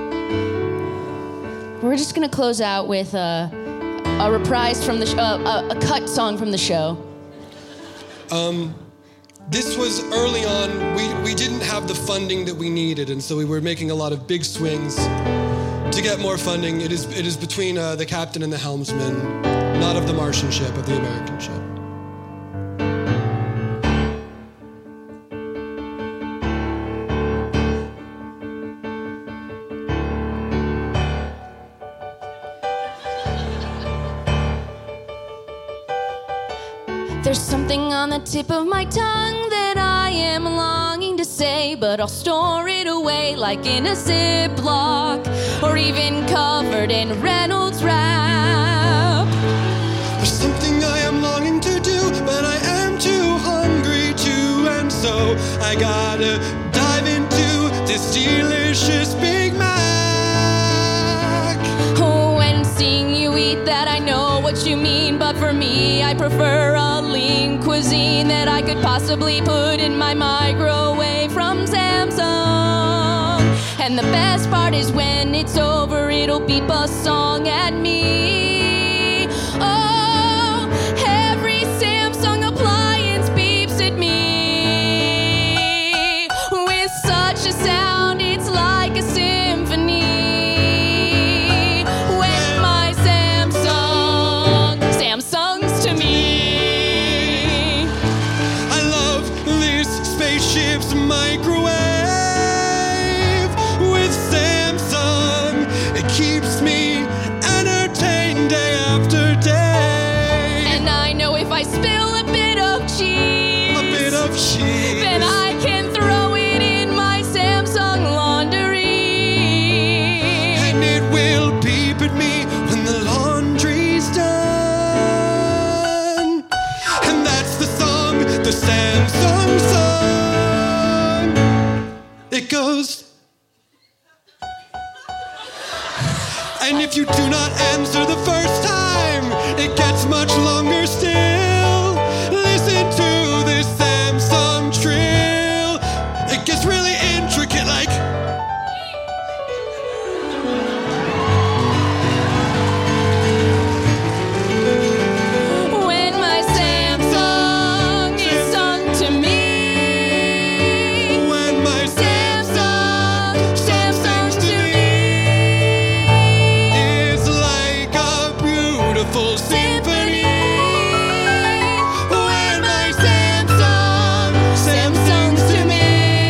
We're just gonna close out with a, a reprise from the sh- uh, a, a cut song from the show. Um, this was early on. We we didn't have the funding that we needed, and so we were making a lot of big swings to get more funding. It is it is between uh, the captain and the helmsman, not of the Martian ship, of the American ship. There's something on the tip of my tongue that I am longing to say, but I'll store it away like in a Ziploc, or even covered in Reynolds wrap. There's something I am longing to do, but I am too hungry to, and so I gotta dive into this delicious Big Mac. Oh, when seeing you eat that, I know what you mean, but for me, I prefer a lean cuisine that I could possibly put in my microwave from Samsung. And the best part is when it's over, it'll beep a song at me. Oh, every Samsung appliance beeps at me with such a sound, it's like a symphony. When my Samsung, Samsungs to me. I love this spaceship's microwave with Samsung. And if you do not answer the first time, it gets much longer still. Listen to this Samsung trill. It gets really intricate, like. When my Samsung is sung to me. When my Samsung, Samsung to me. It's like a beautiful symphony. When my Samsung, Samsung's to me.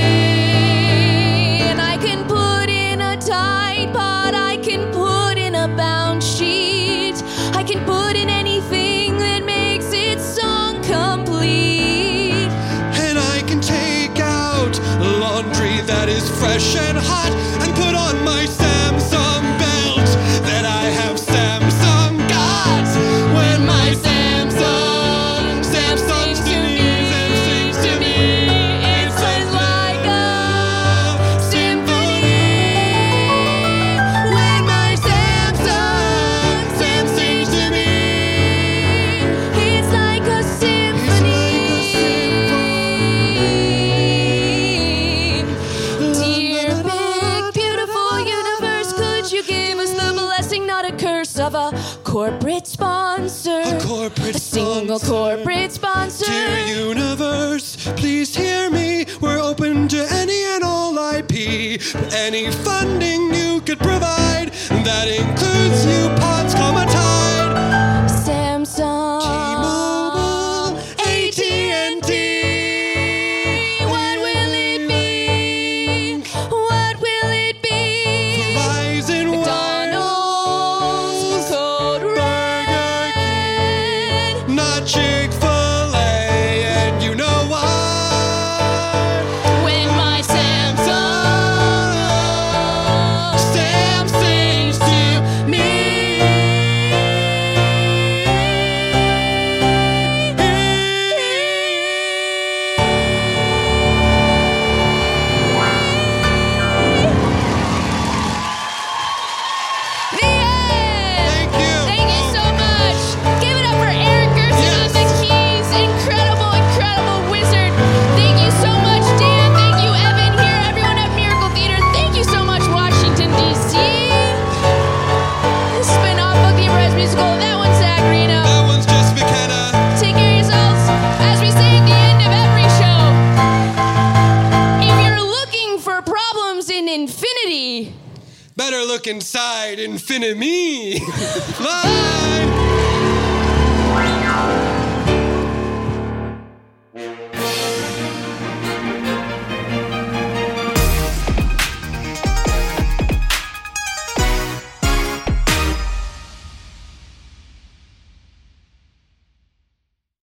And I can put in a Tide Pod, I can put in a bound sheet, I can put in anything that makes its song complete. And I can take out laundry that is fresh and hot and put on my Samsung belt that I have Samsung got. When my Samsung, Samsung to me, Samsung to me, it's just like a symphony. When my Samsung, Samsung to me, It's like a symphony. Dear big, beautiful universe, could you give us the blessing, not a curse, of a corporate sponsor? a corporate A single sponsor. corporate sponsor. Dear universe, please hear me. We're open to any and all I P. Any funding you could provide. That includes you, Pods, comma Tide. Samsung. T-Mobile, A T and T. What will it be? What will it be? Verizon, McDonald's, Code Red. not Chick-fil-A. And you know what? When my Samsung, Sam sings to me. The end. Thank you. Thank you so much. Give it up for Eric Gerson on the keys. Incredible, incredible wizard. Thank you so much, Dan. Thank you, Evan, here, everyone at Miracle Theater. Thank you so much, Washington, D C This has been Off Book the Improvised Musical. That one's Zach Reno. That one's just McKenna. Take care of yourselves. As we say at the end of every show, if you're looking for problems in infinity, Better look inside Infinity. Bye.